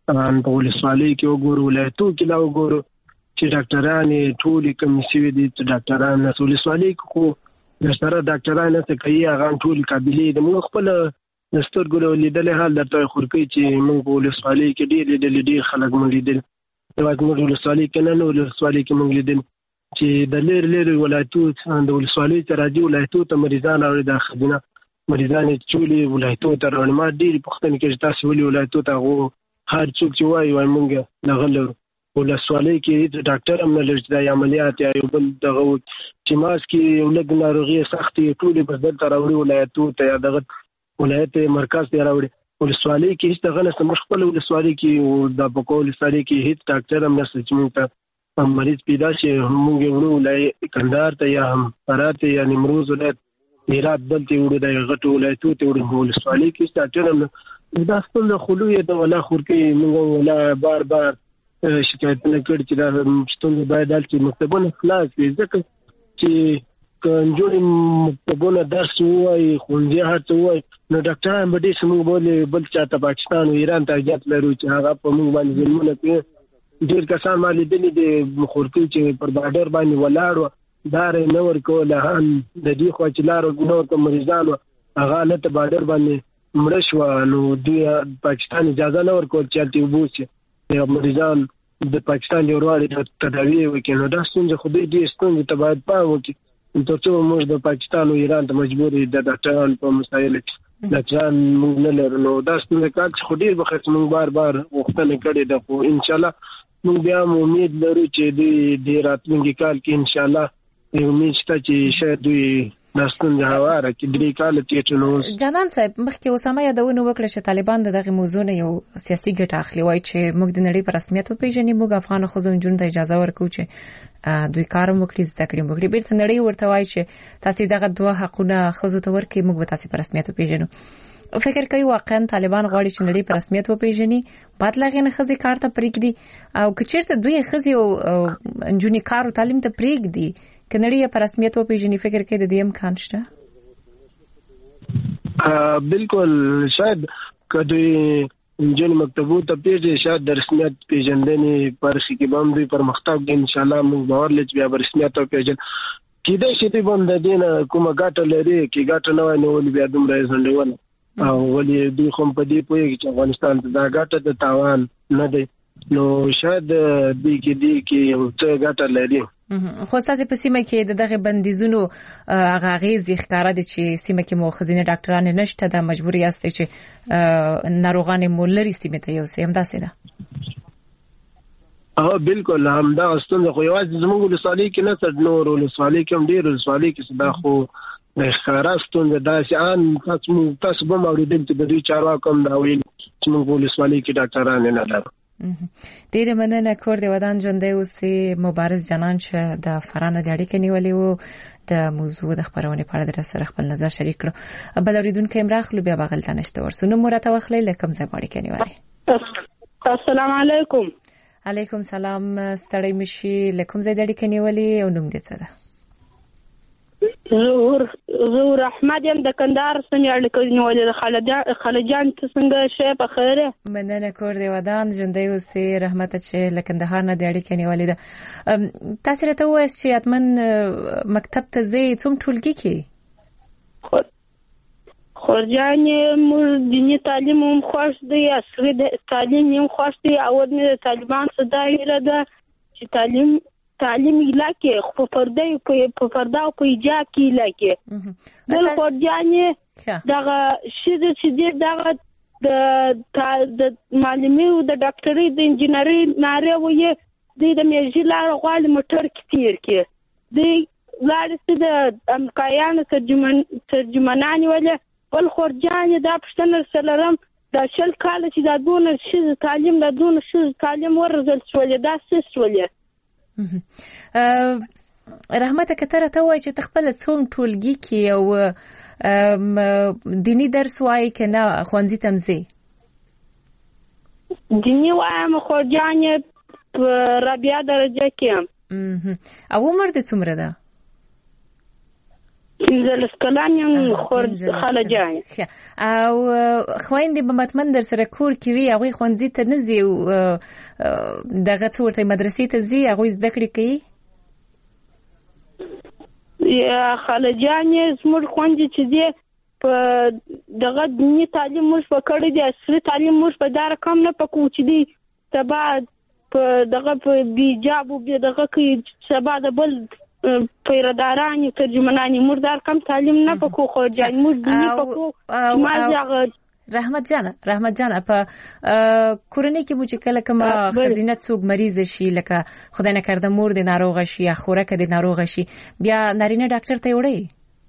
په ولسوالۍ کې وګورو ولایتو کې لا وګورو چې ډاکټران ټول کوم سیوی دي چې ډاکټران د ولسوالۍ کو د سره ډاکټران څه کوي هغه ټول قابلیت د موږ خپل د سترګو لیدل حال درته خورکې چې موږ په ولسوالۍ کې ډېر ډېر ډېر خلک موږ لیدل د موږ ولسوالۍ کې نه نو ولسوالۍ کې موږ لیدل چې د لیر لیر ولایتو د ولسوالۍ تر راځي ولایتو ته مریضان او د خدمت مریضان چولي ولایتو ته رانما ډېر پښتنه کې تاسو ولي ولایتو ته غو هر څوک چې وایي وای موږ نه غلو ولسوالۍ کې ډاکټر هم نه لري د عملیات یا یو بل دغه چې ماس کې یو لږ ناروغي سختي ټولې په دلته راوړي ولایتو ته یا دغه ولایت مرکز ته راوړي ولسوالۍ کې هیڅ دغه نه مخبل ولسوالۍ کې او د بکول ولسوالۍ کې هیڅ ډاکټر هم نشته چې موږ ته مریض پیدا شي موږ ورو ولای کندهار ته یا هم فرات یا نیمروز ولایت هرات دلته وړو د غټو ولایتو ته وړو ولسوالۍ کې ډاکټر هم دا ستل خلوی د ولا خورکې موږ ولا بار بار شکایتونه کړي چې دا ستونزې باید دلته مکتبونه خلاص وي ځکه چې کنجوري مکتبونه درس وایي خوندې هڅه وایي نو ډاکټران به دې سمو بولې بل چاته پاکستان او ایران ته اجازه لري چې هغه په موږ باندې ظلمونه کوي ډېر کسان باندې دلی د مخورکي چې پر بارډر باندې ولاړو دار نه ورکول هم د دې خو چې لارو نو ته مریضانو هغه نه ته بارډر باندې مړ شو نو دوی پاکستان اجازه نه ورکول چې تل وبوسي د مریضان د پاکستان یو وروړي تداوی وکړي نو دا څنګه خو دې ستونزې ته باید پام وکړي ترڅو موږ د پاکستان او ایران ته مجبور دي د ډاکټرانو په مسایلو کې ډاکټران موږ نه لرو نو دا څنګه کار چې خو ډېر بخښ موږ بار بار وختونه کړي د خو ان شاء الله موږ بیا امید لرو چې دې د راتلونکي کال کې ان شاء الله امید شته چې شاید دوی داستان جواره کې درې کال تیټنو جنان صاحب مخکې اوسامه یادونه وکړه چې طالبان دغه موضوع نه یو سیاسي ګټه اخلي وای چې موږ د نړۍ په رسمیت پیژنې موږ افغان خوځو جون ته اجازه ورکو چې دوی کار وکړي زده کړې وکړي بیرته نړۍ ورته وایي چې تاسو دغه دوه حقونه خزو ته ورکړي موږ به تاسو په رسمیت پیژنو. فکر کوي واقعا طالبان غواړي چې نړۍ په رسمیت وپیژني بعد لا غنه خزي کار ته پریږدي او کچیرته دوی خزي او انجونی کار او تعلیم ته پریږدي کنړۍ په رسمیت وپیژني فکر کوي د دې امکان شته؟ بالکل شاید کدی انجن مکتبو ته پیږي شاید د رسمیت پیژندنې پر شي کې باندې پرمختګ ان شاء الله موږ باور لرو چې بیا رسمیت او پیژن کیدای شي چې باندې دینه کومه ګټه لري کې ګټه نه وای نو ولې بیا دومره ځندول او ولې دوی خو په دې پوهیږي چې افغانستان ته دا ګټه د تاوان نه دی نو شاید دې کې دې کې یو څه ګټه لري. خو تاسو په سیمه کې د دغه بندیزونو هغه غیز ښکارا دي چې سیمه کې مو خزینه ډاکټران نشته د مجبوري است چې ناروغان مولري سیمه ته یو سیم داسې ده. اه بالکل همدا استند خو یوازې زموږ ولسوالۍ کې نه تر نور ولسوالۍ کې هم ډېر ولسوالۍ کې صدا خو خراستون د داسې ان تاسو تاسو به موریدل چې د دوی چارواکو دا ویل چې موږ ولسوالۍ کې ډاکټران نه لرو. ډېر مننه کور دی ودان ژوندۍ اوسې مبارز جنان چې د فرانه د اړیکې نیولې وو د موضوع د خبرونه په اړه در سره خپل نظر شریک کړو. بل اوریدونکو امراخلو بیا بغل تنشته ورسونه مرته وخلې لکم ځای باندې کې نیولې. السلام علیکم. علیکم سلام ستړی مشي لکم ځای د اړیکې نیولې او نوم دې څه ده؟ زهور زهور احمد یم د کندهار څخه اړیکې نیولې. خالجان ته څنګه شې په خیره؟ مننه کور دی ودان ژوندۍ اوسې رحمت چې له کندهار نه د اړیکې نیولې ده. تاسو راته وایئ چې اتمن مکتب ته ځئ څوم ټولګي کې؟ خورجان مور دینی تعلیم هم خوښ دی عصري تعلیم هم خوښ دی او د طالبان څخه دا ده چې تعلیم تعلیم علاقه خو پرده په پرده او په ایجاب کې علاقه بل خورجان دغه شیده چې دغه د د معلمي او د ډاکټري د انجینري ناره وې د میژي لار غوال موټر کې تیر کې د لارې د امکایانو ترجمان ترجمانان ولې بل خورجان دا پښتنه سلام د شل کال چې دا دونه شي تعلیم د دونه شي تعلیم ورزل شولې دا څه شولې. رحمت کتره ته وای چې تخپل څوم ټولګي کې او دینی درس وای کنه خوانځي تمزي دینی وایم خو جان رابعه درجه کې او عمر دې څومره ده؟ انزل سکلان یم خورد خالجان او خويندې به متمن در سره کور کې وي هغه خوانځي ته نه زی دغه څورته مدرسې ته زی هغه زده کړې کوي یا خالجان زموږ خوانځي چې دی په دغه دیني تعلیم موږ په کړی دی عصري تعلیم موږ په دار کم نه پکو چې دی تبا په دغه په بیجاب او دغه کې سبا د بل پیرداران ترجمانان مردار کم تعلیم نه پکو خو جان مور دیني پکو ما زغه رحمت جان رحمت جان په کورنۍ کې مو چې کله کومه خزینه څوک مریض شي لکه خدای نه کرده مور د ناروغ شي یا خورک د ناروغ شي بیا نارینه ډاکټر ته وړي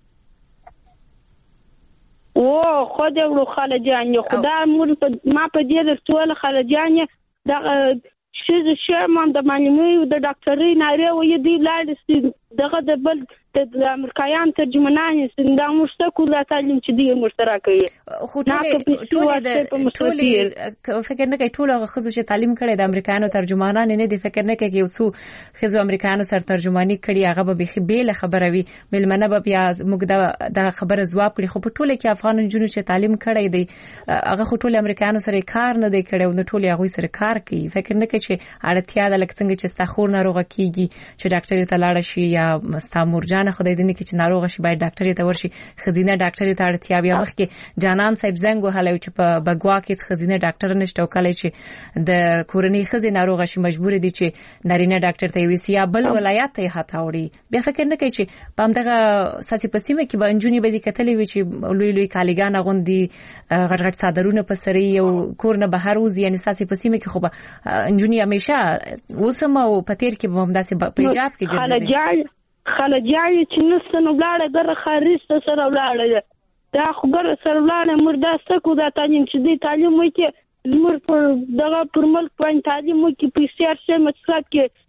او خو دې خالجان یو خدای مور ما په دې د ټول خالجان د شې شرمان د معلومي د ډاکټري ناره وې دی لاړ دغه د بل د امریکایان ترجمانان څنګه مشترک د تعلیم چې دی مشترک کوي خو ټول ټول فکر نه کوي ټول هغه خزو چې تعلیم کړي د امریکایانو ترجمانان نه دي فکر نه کوي یو څو خزو امریکایانو سره ترجمانی کړي هغه به بخي بیل خبره وي ملمنه به بیا موږ د خبره جواب کړي خو په ټول کې افغان جنونو چې تعلیم کړي دی هغه خو ټول امریکایانو سره کار نه دی کړي نو ټول هغه سره کار کوي فکر نه کوي چې اړتیا د لکه څنګه چې ستخور ناروغه کیږي چې ډاکټر ته لاړ شي یا مستامورجان خدای دې نه کې چې ناروغ شي باید ډاکټر ته ورشي خزینه ډاکټر ته اړتیا بیا وخت کې جانان صاحب زنګ وهلو چې په بګوا کې خزینه ډاکټر نشته او کله چې د کورنۍ خزینه ناروغ شي مجبور دي چې نارینه ډاکټر ته ویسي یا بل ولایت ته هتاوړي بیا فکر نه کوي چې په همدغه ساسي پسیمه کې به انجونی به دي کتلې وي چې لوی لوی کالیګان غوندي غټ غټ صادرونه په سری یو کور نه بهر وځي یعنی ساسي پسیمه کې خو به انجونی همیشه اوسمه او پتیر کې به هم داسې پیجاب کې ګرځي خالجان چې نستنو بلاړه در خارسته سره بلاړه دا خبر سره بلاړه مردا سکو دا تعلیم چې دی تعلیم وکي زمر پر دغه پر ملک باندې تعلیم وکي په سیار شه مقصد کې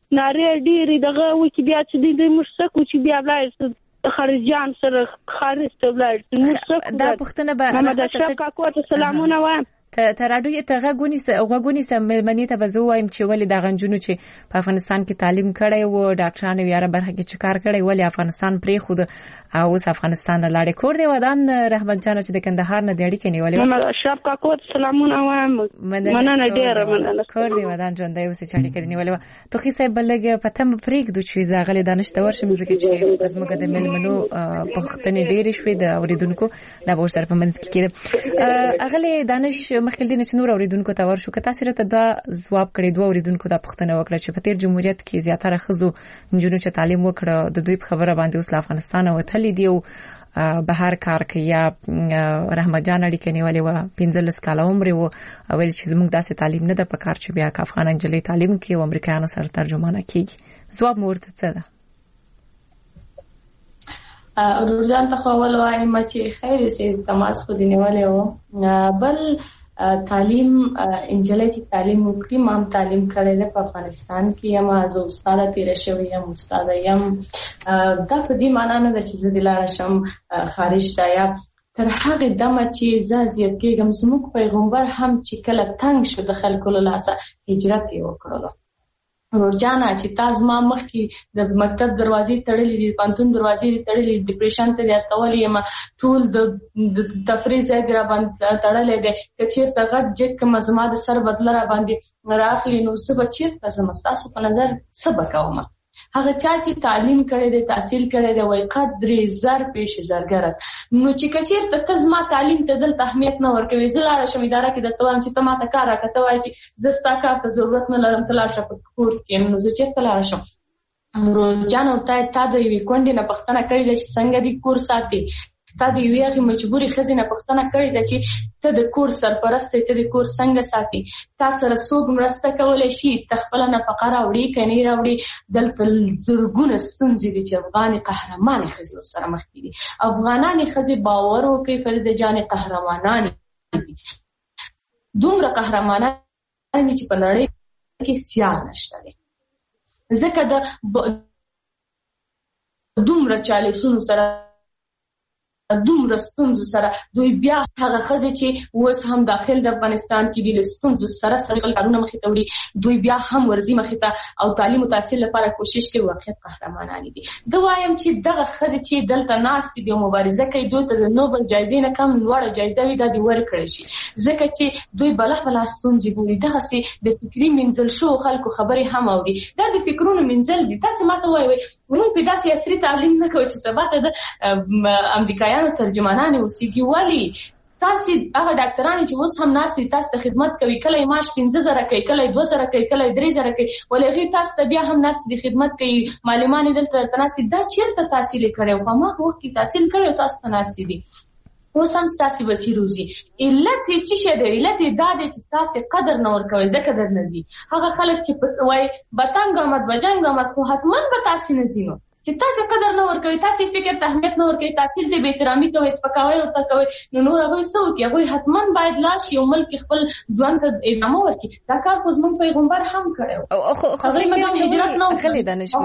نارې ډېرې دغه و چې بیا چې دوی موږ څه کوو چې بیا ولاړ د خارجيان سره خارج ته ولاړ موږ څه دا پوښتنه به محمد اشرف کاکو ته سلامونه وایم. ته ته راډیو ته غوګونی سه غوګونی سه ملمنی ته بزو وایم چې ولې د غنجونو چې په افغانستان کې تعلیم کړی وو ډاکټرانو یاره برخه کې چې کار کړی ولې افغانستان پرې خود او اوس افغانستان د لاړې کور دی ودان رحمت جان چې د کندهار نه د اړیکې نیولې محمد اشرف کاکو ته سلامونه وایم. مننه ډیره مننه. کور دی ودان ژوند دی اوس چې اړیکې نیولې ته خو صاحب بلګ پته م پرېګ د چې زغلې دانش تور شم ځکه چې زموږ د ملمنو پښتنې ډېرې شوې د اوریدونکو د بور سره په منځ کې کېده اغلې دانش مخکې دینه چې نور اوریدونکو ته ورشو که تاسو ته دا جواب کړی دوه اوریدونکو دا پښتنه وکړه چې په تیر جمهوریت کې زیاتره خزو نجونو چې تعلیم وکړه د دوی په خبره باندې اوس افغانستان وتلې دی او بهر کار کوي یا رحمت جان اړیکې نیولې و پنځلس کاله عمر و اول چې زموږ داسې تعلیم نه ده په کار چې بیا افغان انجلۍ تعلیم کوي او امریکایانو سره ترجمانه کیږي جواب مورته څه ده؟ روزان ته خو ول وایم چې خیر سي تماس خو دې نیولې و بل تعلیم انجلۍ چې تعلیم وکړي ما هم تعلیم کړی دی په افغانستان کې یم زه استاده تېره شوې یم استاده یم دا په دې معنا نه ده چې زه دې لاړه شم خارج ته یا تر هغې دمه چې زه اذیت کېږم زموږ پیغمبر هم چې کله تنګ شو د خلکو له لاسه هجرت یې وکړلو ورجانا چې تاسو ما مخکې د مکتب دروازې تړلې دي پانتون دروازې تړلې دي ډیپریشن ته ورتولې ما ټول د تفریح ځای را باندې تړلې دي چې ته غټ جټ کوم زما د سر بدل را باندې راخلي نو څه بچی تاسو مستاسو په نظر څه وکوم هغه چا چې تعلیم کړی دی تحصیل کړی دی وای قدرې زر پیش زرګرس نو چې کچیر ته تزما تعلیم ته دل اهمیت نه ورکوي زلاړه شم اداره کې د توام چې ته ما ته کار راکته وای چې زستا کار ته ضرورت نه لرم تل راشه په کور کې نو زه چې تل راشم روزانه ته تا د وی کونډې نه پښتنه کړی چې څنګه دی کور ساتي تا دی ویغه مجبوري خزینه پښتنه کړی د چې ته د کور سرپرست ته د کور څنګه ساتي تاسو سره څوک مرسته کولای شي تخپل نه فقره وړي کني راوړي دلته زرګونه ستونزې دي چې افغاني قهرمان خزي سره مخ دي افغاناني خزي باور وکي فرید جان قهرمانان دومره قهرمانان چې په نړۍ کې سیال نشته دي ځکه د دومره چالیسونو سره دومره ستونزو سره دوی بیا هغه خزه چې اوس هم داخل د افغانستان کې دي ستونزو سره سره کارونه مخې ته وړي دوی بیا هم ورزي مخې ته او تعلیم او تحصیل لپاره کوشش کوي واقعیت قهرمانان دي دا وایم چې دغه خزه چې دلته ناس دي مبارزه کوي دوی ته د نوبل جایزې نه کم لوړه جایزه وي دا دی ورکړي شي ځکه چې دوی بل بل ستونزې ګوري دغه سي د فکری منزل شو خلکو خبري هم اوري دا د فکرونو منزل دي تاسو ماته وایي موږ په داسې عصري تعلیم نه کوو چې سبا ته د امریکایانو ترجمانان اوسېږي ولی تاسو هغه ډاکټران چې اوس هم ناس تاسو ته خدمت کوي کله معاش پنځه زره کوي کله دوه زره کوي کله درې زره کوي ولې غي تاسو ته بیا هم ناس د خدمت کوي معلمان دلته تناسي دا چیرته تحصیل کړو په ما وخت کې تحصیل کړو تاسو تناسي دي اوس هم تاسو بچی روزي علت چې شه دی علت دا دی چې تاسو قدر نه ورکوي ځکه در نزي هغه خلک چې وای بتنګ آمد بجنګ آمد خو حتمان به تاسو نزينو چې تاسو قدر نه ورکوي تاسو فکر ته اهمیت نه ورکوي تحصیل ته به احترامي کوي سپکاوي او تکوي نو نور هغه څه کوي هغه حتمان باید لاش یو ملک خپل ځوان ته ادامه ورکړي دا کار خو زموږ پیغمبر هم کړو خو خبرې مګر هجرت نه خلې دانش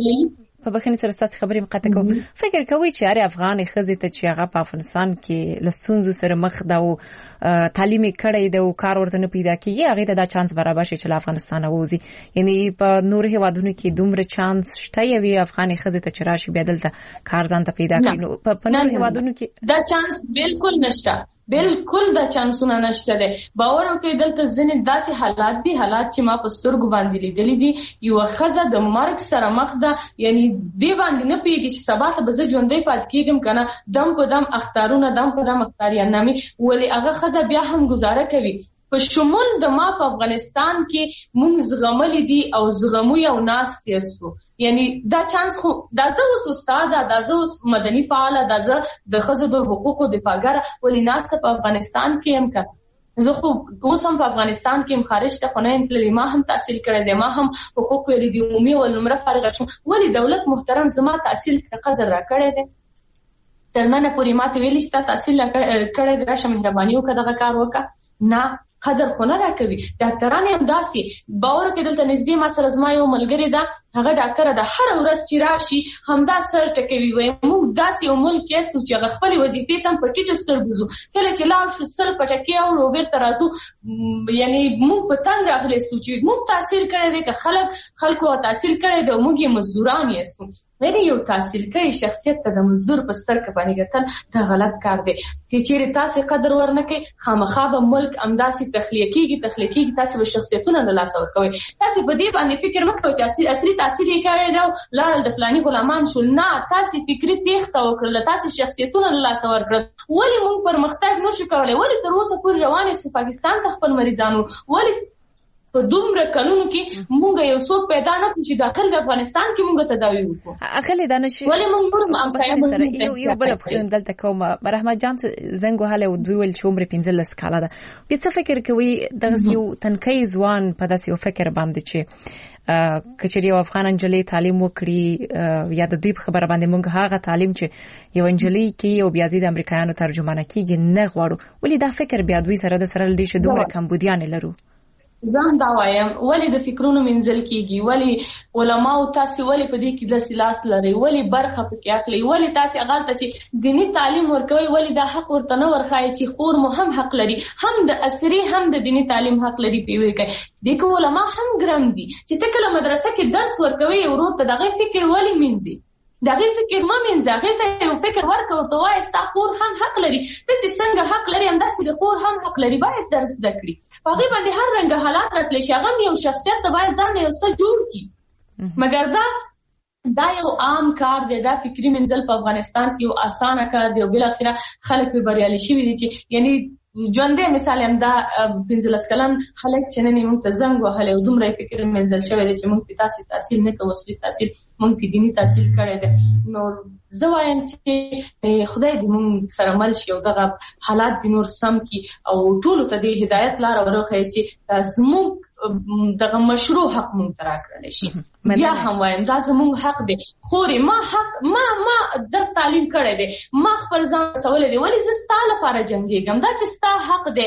په بخښنې سره ستاسو خبرې مقاطع کوم فکر کوي چې هر افغان خزې ته چې هغه په افغانستان کې لستونزو سره مخ دا او تعلیم کړی دا او کار ورته نه پیدا کیږي هغه ته دا چانس برابر شي چې افغانستان ووزي یعنی په نور هیوادونو کې دومره چانس شته یوي افغان خزې ته چې راشي بدلته کار ځان ته پیدا کړي په نور هیوادونو کې دا چانس بالکل نشته بالکل دا چانسونه نشته ده باور وکړئ دلته ځینې داسې حالات دي حالات چې ما په سترګو باندې لیدلي دي یو خزه د مرګ سره مخ ده یعنی دی باندې نه پیږي چې سبا ته به زه ژوندۍ پاتې کېږم کنه دم په دم اختارونه دم په دم اختاریانامي ولې هغه خزه بیا هم گزاره کوي په شمول د ما په افغانستان کې مونږ زغملي دي او زغمو یو ناس تیسو یعنی دا چانس خو دا زه اوس استاد دا زه اوس مدني فعال دا زه د ښځو د حقوقو دفاعګر ولې ناس په افغانستان کې هم کړ زه خو اوس هم په افغانستان کې هم خارج ته خو نه یم تللې ما هم تحصیل کړی دی ما هم حقوق ویلي دي عمومي او نمره فارغه شوم ولې دولت محترم زما تحصیل قدر را کړی دی تر نن پورې ماته ویلي ستا تحصیل کړی دی راشه مهرباني وکړه دغه کار وکړه نه قدر خو نه راکوي. ډاکټران هم داسې باور کې دلته نږدې ما سره زما یو ملګری ده هغه ډاکټر ده هر ورځ چې راشي همدا سر ټکوي وي موږ داسې یو ملک یې چې هغه خپل وظیفې تم په ټیټو سترګو ځو کله چې لاړ شو سر پټکی او بیرته راځو یعنی موږ په تنګ راغلي سو چې موږ تاثیر کړی دی که خلک خلکو تاثیر کړی دی موږ یې مزدوران یې یعنی یو تحصیل کوي شخصیت ته د مزدور په سترګه باندې کتل دا غلط کار دی. چې چیرې تاسو قدر ورنکې خامخا به ملک امداسي تخلیقيږي تخلیقيږي تاسو به شخصیتونه له لاس ورکوي. تاسو په دې باندې فکر مکوئ چې اصلي تاثیر یې کړی دی لاړل د فلاني غلامان شو نه تاسو فکری تېښته وکړل تاسو شخصیتونه له لاس ورکړل. ولې موږ پرمختګ نشو کولای ولې تر اوسه پورې روانې سو پاکستان ته خپل مریضانو ولې په دومره کلونو کې موږ یو څوک پیدا نه کړو چې داخل د افغانستان کې موږ تداوی وکړو. اخلي دا نشي ولې موږ نور امسایه یو یو بل په دلته کوم رحمت جان زنګ وهله او دوی ول چې عمر پنځلس کاله ده په څه فکر کوي دغه یو تنکي ځوان په داسې یو فکر باندې چې کچري او افغان انجلي تعلیم وکړي یا د دوی په خبره باندې موږ هغه تعلیم چې یو انجلي کې او بیا د امریکایانو ترجمانه کیږي نه غواړو ولې دا فکر بیا دوی سره د سره لدی چې دومره کمبودیان لرو. زم دا وایم ولې د فکرونو منځل کیږي ولې علما او تاسو ولې په دې کې د سلاس لري ولې برخه پکې اخلي ولې تاسو هغه ته چې دینی تعلیم ورکوي ولې دا حق ورته نه ورخای چې خور مو هم حق لري هم د عصري هم د دینی تعلیم حق لري پیوي کوي. دغه علما هم ګرام دي چې ته کله مدرسه کې درس ورکوي ورو ته دغه فکر ولې منځي دغه فکر ما منځه هغه یو فکر ورکو ورته وای ستا خور هم حق لري چې څنګه حق لري هم داسې د خور هم حق لري باید درس وکړي. هغه باندې هر رنګ حالات راتلی شي هغه یو شخصیت ته باید ځان یو څه جوړ کړي مګر دا دا یو عام کار دی دا فکری منځل په افغانستان کې یو اسانه کار دی او بل اخره خلک په بریالي شي دي چې یعنی ژوندې مثال هم دا پنځلس کلن خلک چې نن موږ ته زنګ وهلې او دومره فکر منځل شوی دی چې موږ په تاسو تحصیل نه کوو اصلي تحصیل موږ په دینی تحصیل کړی دی. نو زه وایم چې خدای دې موږ سره مل شي او دغه حالات دې نور سم کی او ټول ته دې هدایت لار ورخه چې زموږ دغه مشروع حق مونږ ترا کړل شي. بیا هم وایم دا زموږ حق دی خوري ما حق ما ما درس تعلیم کړی دی ما خپل ځان سوال دی ولې زه ستاله لپاره جنګېږم دا چې ستا حق دی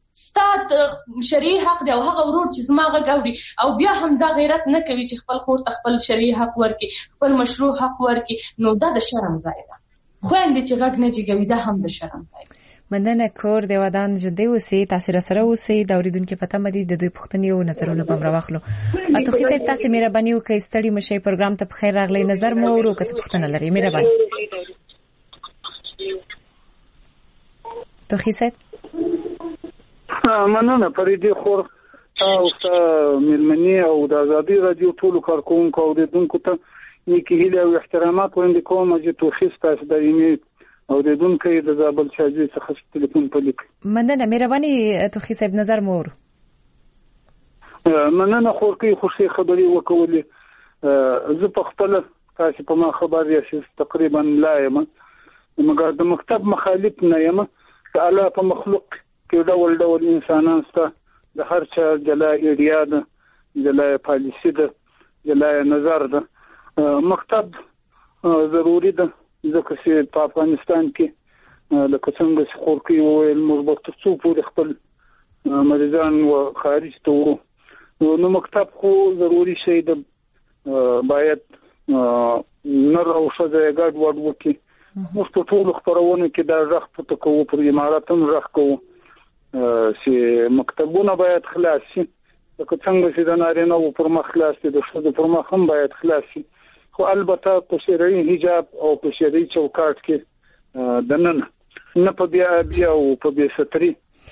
ستا شرعي حق دی او هغه ورور چې زما غوړي او بیا هم دا غیرت نه کوي چې خپل خور ته خپل شرعي حق ورکي خپل مشروع حق ورکي نو دا د شرم ځای ده. خو اندې چې غږ نه جګوي دا هم د شرم ځای ده. مننه کور د ودان جدي اوسې تاثیر سره اوسې د اوریدونکو پته مدي د دوی پښتني او نظرونه په مروخلو اته خو سي تاسو مهرباني وکړئ ستړي مشه پروګرام ته بخیر راغلی نظر مو ورو که څه پښتنه لري مهرباني ته خو سي مننه پرې خور او ملمني او د ازادي رادیو ټول کارکونکو او د دونکو ته نیکی هیله او احترامات وړاندې کوم چې توخیس تاسو د ایمیل او د دونکو د زابل شاجي څخه ټلیفون پلیک مننه مهرباني ته خو صاحب نظر مور مننه خورکی خوشي خبري وکولې زه په خپل تاسو په ما خبر یې تقریبا لا یم مګر د مکتب مخالف نه یم چې الله په مخلوق کې ډول ډول انسانان سته د هر چا جلا ایډیا ده جلا پالیسی ده جلا نظر ده مکتب ضروری ده ځکه چې په افغانستان کې لکه څنګه چې خورکی وویل موږ به تر څو پورې خپل مریضان و خارج ته ورو نو مکتب خو ضروري شی ده باید نر او ښځه ګډ وډ وکړي موږ په ټولو خپرونو کې دا غږ پورته کوو پر امارات هم غږ کوو چې مکتبونه باید خلاص شي لکه څنګه چې د نارینه‌وو پر مخ خلاص دي د ښځو پر مخ هم باید خلاص شي خو البته په شرعي حجاب او په شرعي چوکاټ کې د نن نه په بیا بیا او په بیا ستري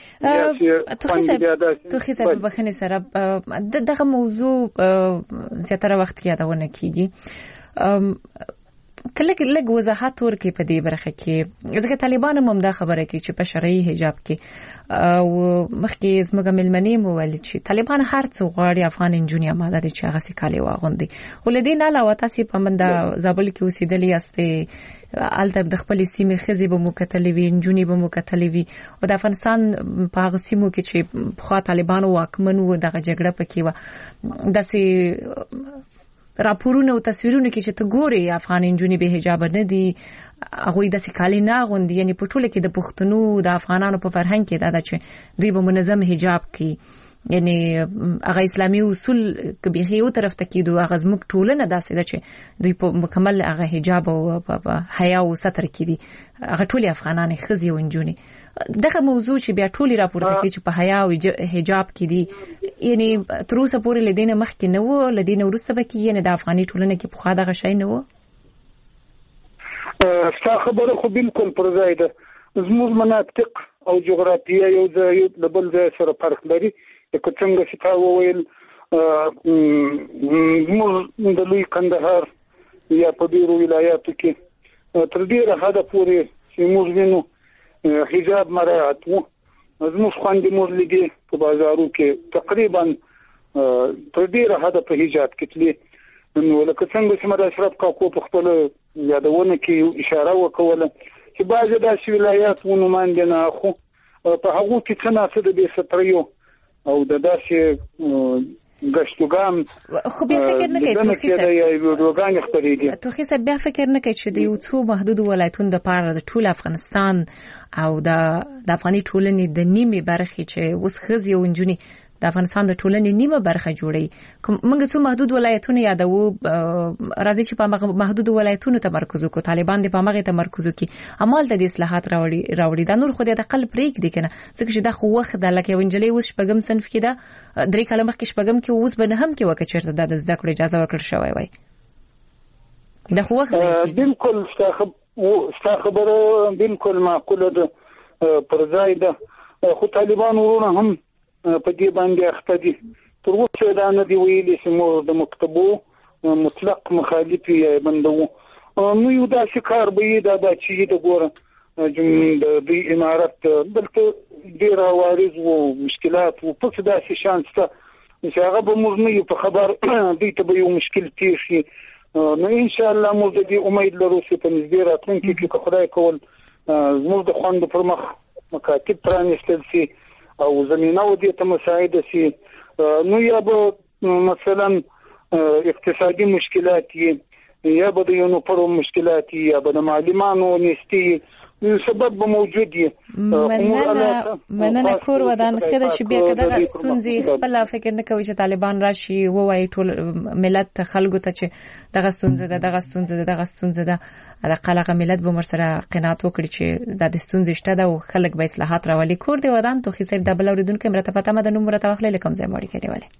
تو خیسه په بخنه سره دغه موضوع زیاتره وخت کې یادونه کیږي کله لږ وضاحت ورکړي په دې برخه کې ځکه طالبان هم دا خبره کوي چې په شرعي حجاب کې او مخکې زموږ ملمنې مو ویل چې طالبان هر څو غواړي افغان انجونی آماده دي چې هغه سي کالي واغوندي ولدین علاوه تاسو په مندا زابل کې اوسېدلې یاستئ الته د خپل سیمې خزي به مکتلې وي انجونی به مکتلې وي او د افغانستان په هغه سیمو کې چې خو طالبان واکمن وو دغه جګړه پکې و داسې راپورونه او تصویرونه کې چې ته ګوري افغان انجونی به حجاب نه دي هغه د سکالي نه غوندي یعنی په ټوله کې د پښتنو د افغانانو په فرهنګ کې دا د چې دوی به منظم حجاب کوي یعنی هغه اسلامي اصول کبيخي یو طرف ته کېدو هغه زموږ ټولنه داسې ده چې دوی په مکمل هغه حجاب او حیا او ستر کړي هغه ټولي افغانان خزي او انجوني دغه موضوع چې بیا ټولي راپورته کوي چې په حیا او حجاب کې دي یعنی تر اوسه پورې لدینه مخکې نه وو لدینه ورسته به کې یعنی د افغاني ټولنه کې په خا دغه شی نه وو ستا خبره خو بالکل پر ځای ده زموږ مناطق او جغرافیه یو ځای د بل ځای سره فرق لري که څنګه چې تا وویل زموږ د لوی کندهار یا په ډیرو ولایاتو کې تر ډیره حده پورې چې موږ وینو حجاب مراعات وو زموږ خویندې موږ لیدې په بازارو کې تقریبا تر ډیره حده په حجاب کې تللې نو لکه څنګه چې مده اشرف کاکو په خپل یادونه کې اشاره وکوله چې بعضې داسې ولایات ونوماندې نه خو په هغو کې څه ناڅه د بې ستریو او د داسې ګشتوګان خو بیا فکر نه کوي توخي صاحب توخي صاحب بیا فکر نه کوي چې د یو څو محدود ولایتونو د پاره د ټول افغانستان او د د افغاني ټولنې د نیمه برخه چې اوس خزي او انجونی د افغانستان د ټولنې نیمه برخه جوړي کوم موږ څو محدود ولایتونه یادو راځي چې په محدود ولایتونو تمرکز وکړو طالبان د پامغه تمرکز وکړي عمل د اصلاحات راوړي راوړي د نور خو د قلب ریک دي کنه ځکه چې د خو وخت د لکه ونجلې اوس شپږم صنف کې دا درې کلمه کې شپږم کې اوس به نه هم کې وکړي چې د زده کړې اجازه ورکړ شوی وای د خو وخت بالکل ستا خبره بالکل معقوله ده پر ځای ده خو طالبان ورونه هم په دې باندې اخته دي تر اوسه دا نه دی ویلي چې موږ د مکتبو مطلق مخالف یې بندو نو یو داسې کار به یې دا دا چې د ګوره د دې امارت بلکې ډېر عوارض و مشکلات و پس داسې شان شته چې هغه به موږ نه یو په خبر دوی ته به یو مشکل تېر شي نو انشاءالله موږ د دې امید لرو چې په نږدې راتلونکي کې که خدای کول زموږ د خویندو پر مخ مکاتب پرانیستل شي او زمینه و دې ته مساعده شي نو یا به مثلا اقتصادي مشکلات یا به د یو پرو مشکلات یا به د معلمانو نشتی سبب به موجود دی مننه مننه کور ودان خیر شي بیا کداغه ستونزې خپل فکر نه کوي چې طالبان راشي وایي ټول ملت خلکو ته چې دغه ستونزه ده دغه ستونزه ده دغه ستونزه ده د قلقه ملت به مرسره قناعت وکړي چې د ستونزې شته ده او خلک به اصلاحات راولي کور دی ودان تو خې صاحب د بل اوریدونکو مرته پته مده نوم مرته واخلې لکم ځای مړی کړي والے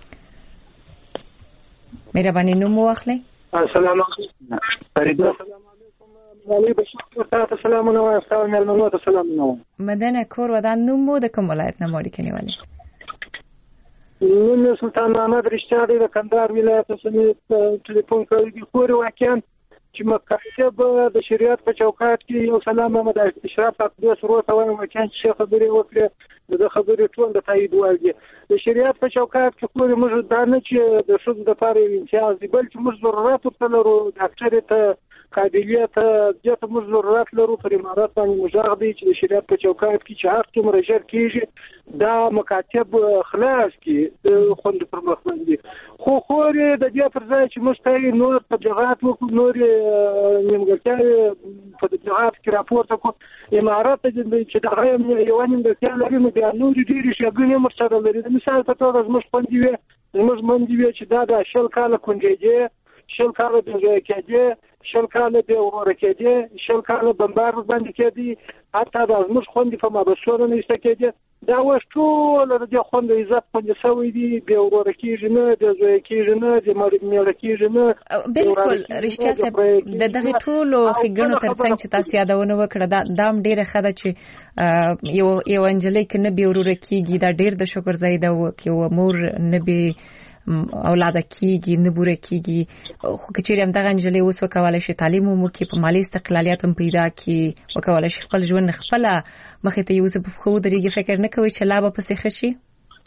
مهرباني نوم واخلې السلام علیکم فرید علي بشیر السلام علیکم السلام مدنه کور ودان نوم مو د کوم ولایت نه مړی کړي والے نوم سلطان محمد رشتیا دی د کندهار ولایت څخه ټلیفون کوي د خور واقعا چې مکتب د شریعت په چوکاټ کې یو سلام محمد اشرف اقدس وروته وایم چې شیخ خبرې وکړه د خبرې ټول د تایید والدي د شریعت په چوکاټ کې خو موږ دا نه چې د ښځو د لپاره امتیاز دی بلکې موږ ضرورت ورته لرو ډاکټر ته قابلیت ته موږ ضرورت لرو پر امارات باندې مجاغ دی چې د شریعت په چوکاټ کې چې هر څومره ژر کېږي دا مکاتب خلاص کې د خوند پر مخ باندې خو خورې د دې پر ځای چې موږ ته نور تبلیغات وکړو نور نیمګړتیاوې په تبلیغات کې راپورته کړو امارات چې دغه یو نیمګړتیا لري نو بیا نور ډېرې ښېګڼې ورسره لري د مثال په توګه زموږ خویندې وې زموږ میندې وې چې دا د شل کاله کونډېدې شل کاله بېځایه کېدې شل کاله بې وروره کېدې شل کاله بمبار باندې کېدې حتی دا زموږ خویندې په محبسونو نه ایسته کېدې دا اوس ټول د دې خویندو عزت باندې شوی دی بې وروره کېږي نه بېځایه کېږي نه د میړه کېږي نه بالکل رښتیا صاحب د دغه ټولو ښېګڼو ترڅنګ چې تاسو یادونه وکړه دا دا هم ډېره ښه ده چې یو یو نجلۍ که نه بې وروره کېږي دا ډېر د شکر ځای ده که یوه مور نه بې اولاده کیږي نه بوره کیږي خو کچېرې هم دغه نجلۍ اوس وکولای شي تعلیم وکړي په مالي استقلالیت هم پیدا کړي وکولای شي خپل ژوند خپله مخې ته یوسف په خو درېږي فکر نه کوي چې لا به پسې ښه شي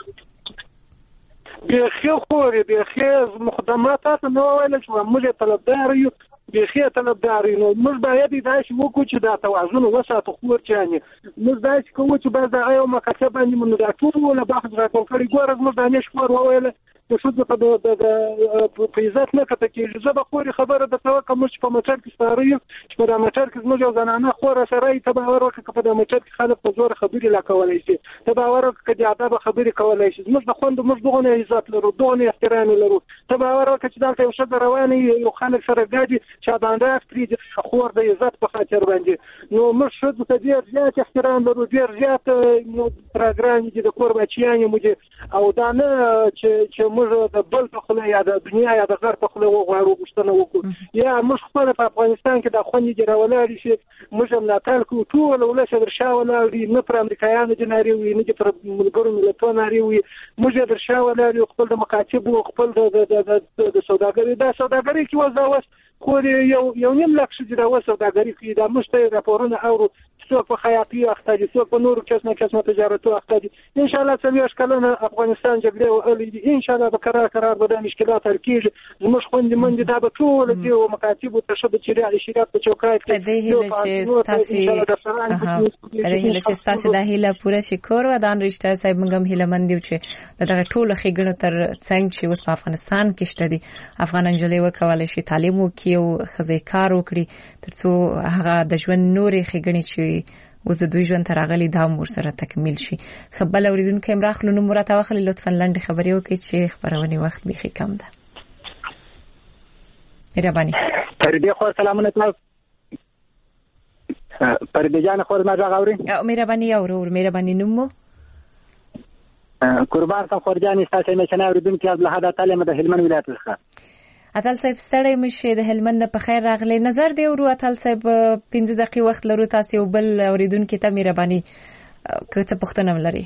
بیخي خورې بیخي مخدمات نه وویل چې موږ طلبدار یو بیخي طلبدار یو موږ باید داسې وکړو چې دا توازن وساتو خور چانې موږ داسې کوو چې بس دغه یو مکاتب باندې موږ دا ټول بحث راټول کړي ګوره زموږ دانش خور وویل د ښځو په په عزت نه کته کېږي. زه به خوري خبره د توکه مش په موټر کې ستاره یم چې په د موټر کې زموږ یو زنانه خور سره ته باور وکړه چې په د موټر کې خلک په زور خبرې لا کولای شي، ته باور وکړه چې ادب خبرې کولای شي. زموږ د خوند موږ دغه عزت لرو، دغه احترام لرو. ته باور وکړه چې دلته یو ښځه روانه یو خلک سره ګاډي چې باندې پرې خور د عزت په خاطر باندې. نو موږ ښځو ته ډېر زیات احترام لرو، ډېر زیات پروګرام دي د کور بچیانو مو دي، او دا نه چې چې موږ د بل په خله یا د دنیا یا د غرب په خله وغواړو غوښتنه وکړو، یا موږ خپل په افغانستان کې د خوندې دی راولاري شي موږ هم ناتل کو ټول ولس درشا ولاري، نه پر امریکایانو جناري وي نه پر ملګرو ملتونو ناري وي، موږ درشا ولاري خپل د مکاتب او خپل د د د سوداګرۍ د سوداګرۍ کې وځاوس خو یو یو نیم لک شې دا سوداګرۍ کې دا مشته راپورونه او څوک په خیاطي اخته دي، څوک په نورو قسمه قسمه تجارتو اخته دي. ان شاء الله څلوېښت کلونه افغانستان جګړه وهلې دي، ان شاء الله به قرار قرار به د مشکلات حل کېږي. زموږ خوندې منډې دا به ټول دي او مکاتب ته ښه د شریعت شریعت په چوکاټ کې د هیله چې تاسو د هیله چې تاسو د هیله پوره شي کور و دان رښتیا صاحب موږ هم هیله مند یو چې دغه ټول خېګنو تر څنګه چې اوس په افغانستان کې شته دي افغان انجلې وکولای شي تعلیم وکړي او خزې کار وکړي ترڅو هغه د ژوند نورې خېګنې چې اوس د دوی ژوند تر هغه دا مور سره تکمیل شي. خبل اوریدونکو امراخ لونو مرته واخلي لطفا لنډ خبرې وکړي چې خبرونه وخت بيخي کم ده. مهرباني. پر دې خو سلامونه تاسو. پر دې جان خو ما راغوري. مهرباني او ورور مهرباني نومو. قربان صاحب خورجان تاسو نه شنه اوریدونکو عبد الحد تعالی د هلمند ولایت څخه. اتل صاحب ستړی مشه د هلمند په خیر راغلی نظر دی ورو اتل صاحب پنځه دقیقې وخت لرو تاسو بل اوریدونکو ته مهرباني که څه پوښتنه ولري.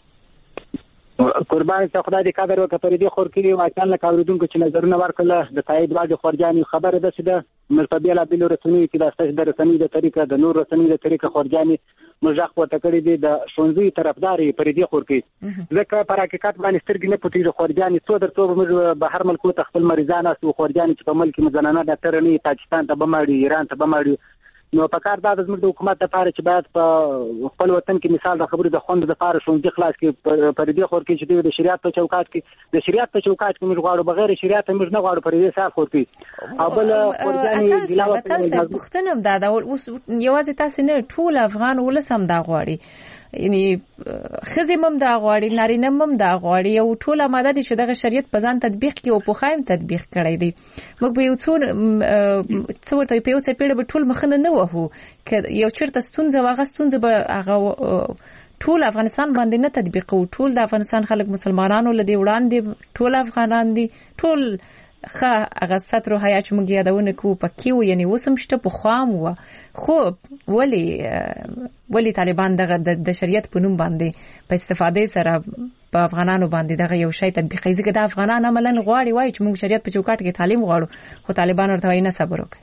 قربان ته خدای دې قدر وکړي پر دې خور کې واچان له اوریدونکو چې نظرونه ورکړل د تایید باندې خورجان خبره ده چې د مرتبه بل رسنۍ کې د اساس د رسنۍ د طریقه د نور رسنۍ د طریقه خورجان مجاخ ورته کړی دی د شونځي طرفداري پر دې خور کې ځکه پر حقیقت باندې سترګې نه پټي خورجان څو درته موږ بهر ملکو ته خپل مریضان او خورجان چې په ملک مزنانه ډاکټر نه پاکستان ته بماړي ایران ته بماړي نو په کار دا د زموږ د حکومت لپاره چې باید په خپل وطن کې مثال د خبرې د خوند د لپاره شونځي خلاص کې پر دې خور کې چې د شریعت په چوکاټ کې د شریعت په چوکاټ کې موږ غواړو بغیر شریعت موږ نه غواړو پر دې صاحب خور کې او بل خورجان ګلاوه پښتنم دا دا اوس یوازې تاسو نه ټول افغان ولسم دا غواړي یعنی خزمم دا غواړي نارینه مم دا غواړي او ټول آماده دي چې دغه شریعت په ځان تطبیق کې او په خایم تطبیق کړی دی. موږ به یو څو څو ته په یو څه پیړه به ټول مخنه نه وهو ک یو چیرته ستونزه واغه ستونزه به هغه ټول افغانستان باندې نه تطبیق او ټول د افغانستان خلک مسلمانانو لدی وړاندې ټول افغانان دي ټول خا هغه ستر حیا چې موږ یادونه کوو پکې و یعنی وسم شته په خام و خو ولی ولی طالبان دغه د شریعت په نوم باندې په استفاده سره په افغانانو باندې دغه یو شی تطبیقي ځکه د افغانان عملاً غواړي وای چې موږ شریعت په چوکاټ کې تعلیم غواړو خو طالبان ورته وایي نه صبر وکړي.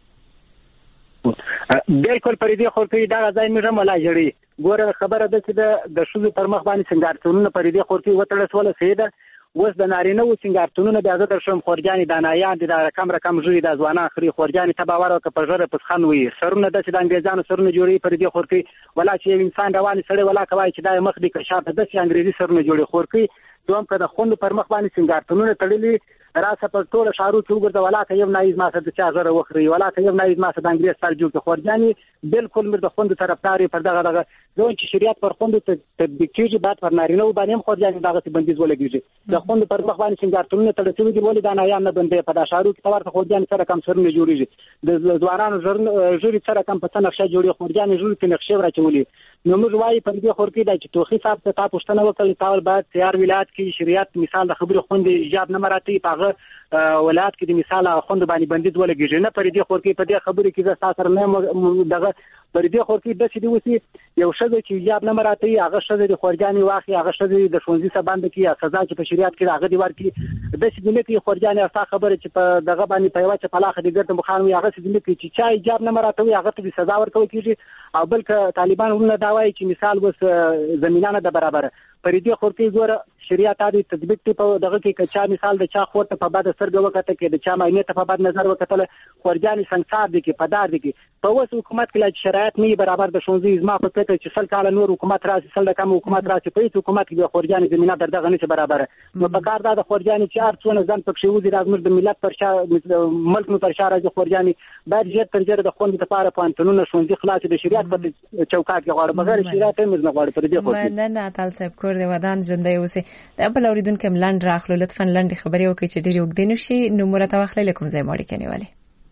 بالکل پر دې خور کې دا ځای مې هم ولا جوړي ګوره خبره ده چې د شوزو پر مخ باندې څنګه پر دې خور کې وتړس ولا سیده اوس د نارینه و سنگارتونونه بیا زه در شم خورجانې دانایان دي دا رقم رقم ژوي د ځوانان خري خورجانې ته باور وکړه په ژره پسخن وي سرونه داسې د انګریزانو سرونه جوړوي پر دې خور کې ولا چې یو انسان روانې سړی ولا کوي چې دا مخ دې که شاته داسې انګریزي سرونه جوړي خور کې دوم که د خوندو پر مخ باندې سنگارتونونه تړلي راسه په ټوله ښارو کې وګرځه ولا که یو نایز ماسه د چا ژره وخوري ولا که یو نایز ماسه د انګریز سر جوړ کړي خورجانې بالکل مې د خوندو طرفدار پر دغه دغه ځکه چې شریعت پر خوندو تطبیق کېږي باید پر نارینه باندې هم خورجانې دغسې بندیز ولګېږي د خوندو پر مخ باندې سنگارتونونه تړل شوي دي ولې دا نایان نه بندوي په دا ښارو کې ته ورته خورجانې سره کم سرونه جوړېږي د ځوانانو ژورې سره کم په څه نقشه جوړي خورجانې ژورې کې نقشې ورچولي نو موږ وایي پر دې خور کې دا چې توخي صاحب ته تا پوښتنه وکړل تاول باید تیار ولایت کې شریعت مثال د خبرې خوندې ایجاب نه مراتي په هغه ولایت کې د مثال خوند باندې بندیز ولګېږي نه پر دې خور کې په دې خبرې کې زه تاسو سره نه دغه پر دې خور کې داسې دی اوسي یو ښځه چې ایجاب نه مراتي هغه ښځه د خورجانې واخلي هغه ښځه د ښوونځي څخه بنده کړي یا سزا چې په شریعت کې هغه دې ورکړي داسې دی نه کوي خورجانې افتا خبره چې په دغه باندې په یوه چپلاخه دې ګرده مخان وي هغه څه دی نه کوي چې چا ایجاب نه مراتوي هغه ته سزا ورکول کېږي او بل که طالبان ورونه دا وایي چې مثال اوس زمینه نه ده برابره پر دې خور کې ګوره شریعت عادي تطبیق ته په دغه کې کچا مثال د چا خور ته په بد سترګه وکړه کې د چا ماینه ته په بد نظر وکړه خورجاني څنګه دي کې پدار دي کې په اوس حکومت کې لا شرایط نه برابر د شونځي ازما په فکر چې سل کال نور حکومت راسي سل کم حکومت راسي په هیڅ حکومت کې خورجاني زمينه در دغه نه برابر نو په کار دا د خورجاني چې ارڅونه ځان پکې وزي راځمر د ملت پر شا ملک نو پر شا راځي خورجاني باید ژر تر ژره د خوند لپاره پانتونونه شونځي خلاص د شریعت په چوکاټ کې غواړي بغیر شریعت هم نه غواړي پر دې خو نه نه تعال صاحب کور دی ودان ژوندۍ اوسه د بل اوریدونکو ملند راخلو لطفا لاندې خبرې وکړئ چې ډېر وګدین شي نو مرته واخلې لکم ځای ماړي کنيواله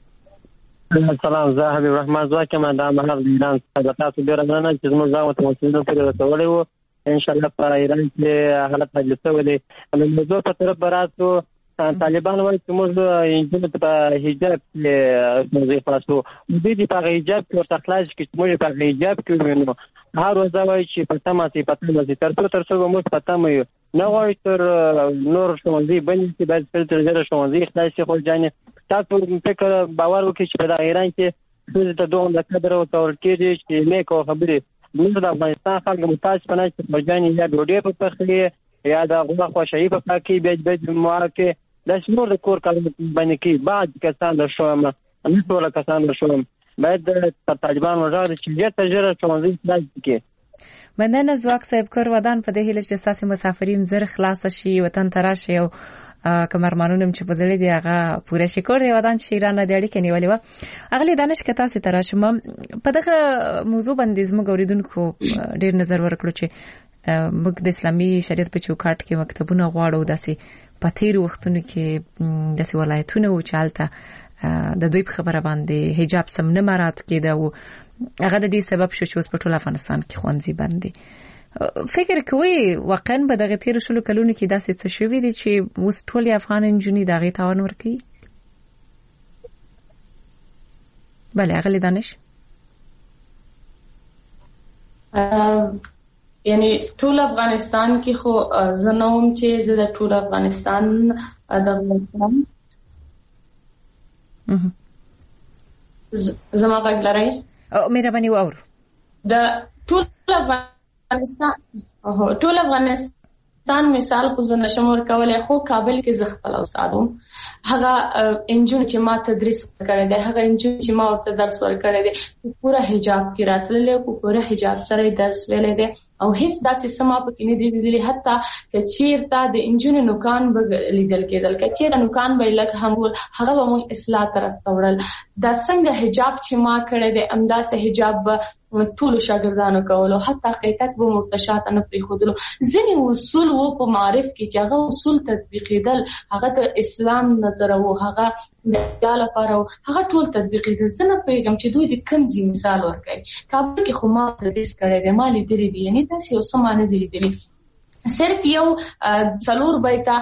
السلام زه حبیب الرحمن زواکه ما د مهر د ایران څخه تاسو ډیر غننه چې موږ ځو ته مسلمانانو پر رسولې وو ان شاء الله په ایران کې حالت مجلسه ولې نو موضوع په طرف براتو طالبان وایي چې موږ انجن ته حجاب کې موضوع خلاصو د دې په حجاب کې ورته خلاص کې موږ په حجاب کې ونو هر ورځ وایي چې په تمه سي په تمه سي تر څو تر څو موږ په تمه یو نه وایي تر نور شوندي بنې چې باید په تر ډیره شوندي خلاص خو ځانې تاسو فکر باور وکړئ چې په ایران کې څه ته دوه د قدر او تور کې چې نه کو خبرې موږ د افغانستان خلک متاسفانه چې ځانې یا ډوډۍ په پخلي یا د غوښه خوشحالي په پاکي به به موارکه د شنور د کور کار باندې کې بعد کسان د شوم نه ټول کسان د شوم باید د طالبان وژغوري چې ډېر تجربه چوندې خلاص کړي مننه زواک صاحب کور ودان په دې هیله چې تاسو مسافرین زر خلاص شي وطن تراشي او کمرمانونم چې په ځړې دی هغه پوره شي کور دی ودان چې ایران د اړیکې نیولې و اغلی دانش کتا سي تراشم په دغه موضوع باندې زموږ اوریدونکو ډېر نظر ورکړو چې موږ د اسلامي شریعت په چوکاټ کې مکتبونه غواړو داسې په تیر وختونو کې داسې ولایتونه او چالتہ د دوی په خبره باندې حجاب سم نه مراد کېده او هغه د دې سبب شو چې اوس په ټول افغانستان کې خوندزي باندې فکر کوي واقعا به دغه تیر شلو کلونو کې داسې څه شوی دي چې اوس ټول افغان انجونی دغه تاوان ورکړي بله هغه دانش یعنی ټول افغانستان کې خو زنوم چې زه د ټول افغانستان د افغانستان زما غږ لرئ او مهرباني وور د ټول افغانستان او ټول افغانستان مثال خو زه نشم ورکولای خو کابل کې زه خپل استاد وم هغه انجن چې ما تدریس کړی دی هغه انجن چې ما ورته درس ورکړی دی پورا حجاب کې راتللی او پورا حجاب سره درس ویلی دی او هیڅ داسې سما پکې نه دی لیدلی حتی که چیرته د انجن نوکان به لیدل کېدل که چیرته نوکان به لږ هم ول هغه به موږ اصلاح طرف ته وړل دا څنګه حجاب چې ما کړی دی همداسې حجاب به ټول شاګردانو کولو حتی حقیقت به مرتشات نه پریښودلو ځینې اصول وو په معرف کې چې هغه اصول تطبیقېدل هغه د اسلام نظر وو هغه د لپاره هغه ټول تطبیقېدل زه نه پوهېږم چې دوی د کوم ځای مثال ورکوي کابل کې خو ما تدریس کړی دی ما لیدلی دی یعنې داسې یو څه ما نه دي لیدلي صرف یو څلور بیته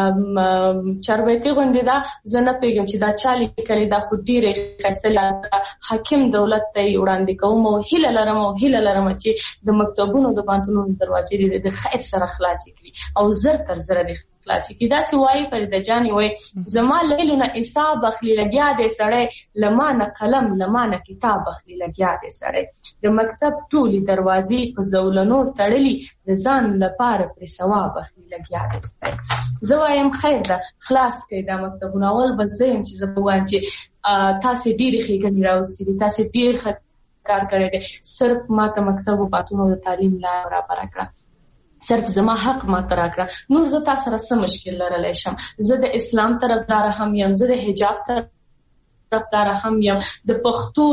چاربیتې غونډې ده زه نه پوهېږم چې دا چا لیکلې دا خو ډېرې ښایسته حاکم دولت ته یې وړاندې کوم او هیله لرم او هیله لرم چې د مکتبونو د پوهنتونونو دروازې دې د خیر سره خلاصې کړي او زر تر زره دې خلاصې کړي داسې وایي فرید جانې وایي زما لیلونه حساب اخلي لګیا دی سړی له ما نه قلم له ما نه کتاب اخلي لګیا دی سړی د مکتب ټولې دروازې په زولنو تړلي د ځان لپاره پرې ثواب اخلي لګیا دی سړی زه وایم خیر ده خلاص کړئ دا مکتبونه اول به زه یم چې زه به وایم چې تاسې ډېرې ښېګڼې راوستي دي تاسې ډېر ښه کار کړی دی صرف ما ته مکتب و پاتونو د تعلیم لاره برابره کړه صرف زما حق ما ته راکړه نور زه تا سره څه مشکل لرلی شم زه د اسلام طرفداره هم یم زه د حجاب طرفداره هم یم د پښتو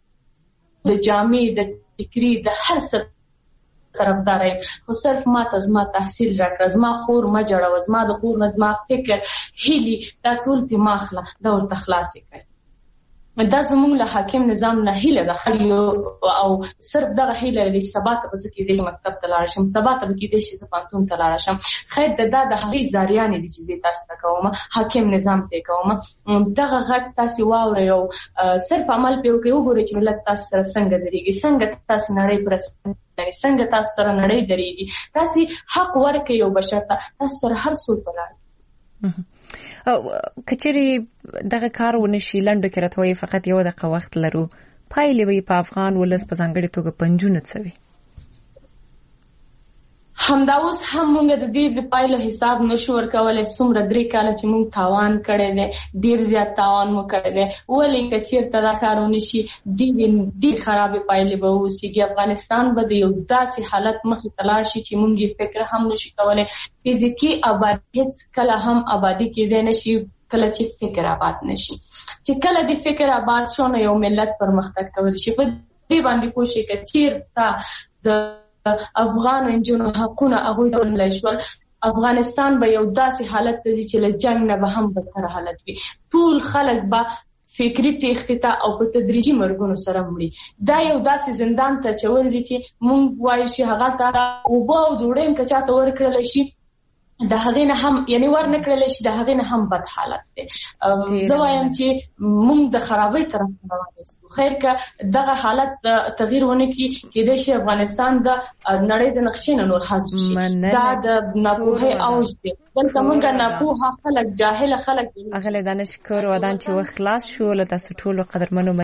د جامې د فکري د هر څه طرفداره یم خو صرف ما ته زما تحصیل راکړه زما خور مه جوړوه زما د خور نه زما فکر هیلې دا ټول دې ما اخله دا ورته خلاصې کړئ دا زموږ له حاکم نظام نه هیله ده خلک او صرف دغه هیله لري سبا ته به زه کېدای شي مکتب ته لاړه شم سبا ته به کېدای شي زه پوهنتون ته لاړه شم خیر د دا د هغې زاریانې دي چې زه تاسو ته کوم حاکم نظام ته کوم دغه غږ تاسې واورئ او صرف عمل پرې وکړئ وګورئ چې ملت تاسو سره څنګه درېږي څنګه تاسو نړۍ پر څنګه تاسو سره نړۍ درېږي تاسې حق ورکړئ یو بشر ته تاسو سره هر څوک ولاړ کچېرې دغه کار ونشي لنډو کې راته وایي فقط یو دقیقه وخت لرو پایلې به په افغان ولس په ځانګړې توګه پنجونه څه وي همدا اوس هم موږ د دې د پایلو حساب نشو ورکولای څومره درې کاله چې موږ تاوان کړی دی ډیر زیات تاوان مو کړی دی ولې که چیرته دا کار ونه شي ډېرې ډېرې خرابې پایلې به واوسېږي افغانستان به د یو داسې حالت مخې ته لاړ شي چې موږ یې فکر هم نشو کولی فزیکي آبادي هېڅ کله هم آبادي کېدی نه شي کله چې فکر آباد نشي چې کله د فکر آباد شو نو یو ملت پرمختګ کولی شي په دې باندې پوه شئ که چیرته د افغان انجونو حقونه هغوی ته ورنلی شول افغانستان به یو داسې حالت ته ځي چې له جنګ نه به هم بدتر حالت وي ټول خلک به فکري تېښتې ته او په تدریجي مرګونو سره مړي دا یو داسې زندان ته اچول دي چې موږ وایو چې هغه ته اوبه او ډوډۍ هم که چاته ورکړلی شي د هغې نه هم یعنې ور نه کړلی شي د هغې نه هم بد حالت دی زه وایم چې موږ د خرابۍ طرف ته روان یو خیر که دغه حالت تغییر ونه کړي کېدای شي افغانستان د نړۍ د نقشې نه نور حذف شي دا د ناپوهۍ اوج دی دلته موږ ناپوهه خلک جاهله خلک اغلې دانش کور ودان چې وخت خلاص شو له تاسو ټولو قدرمنو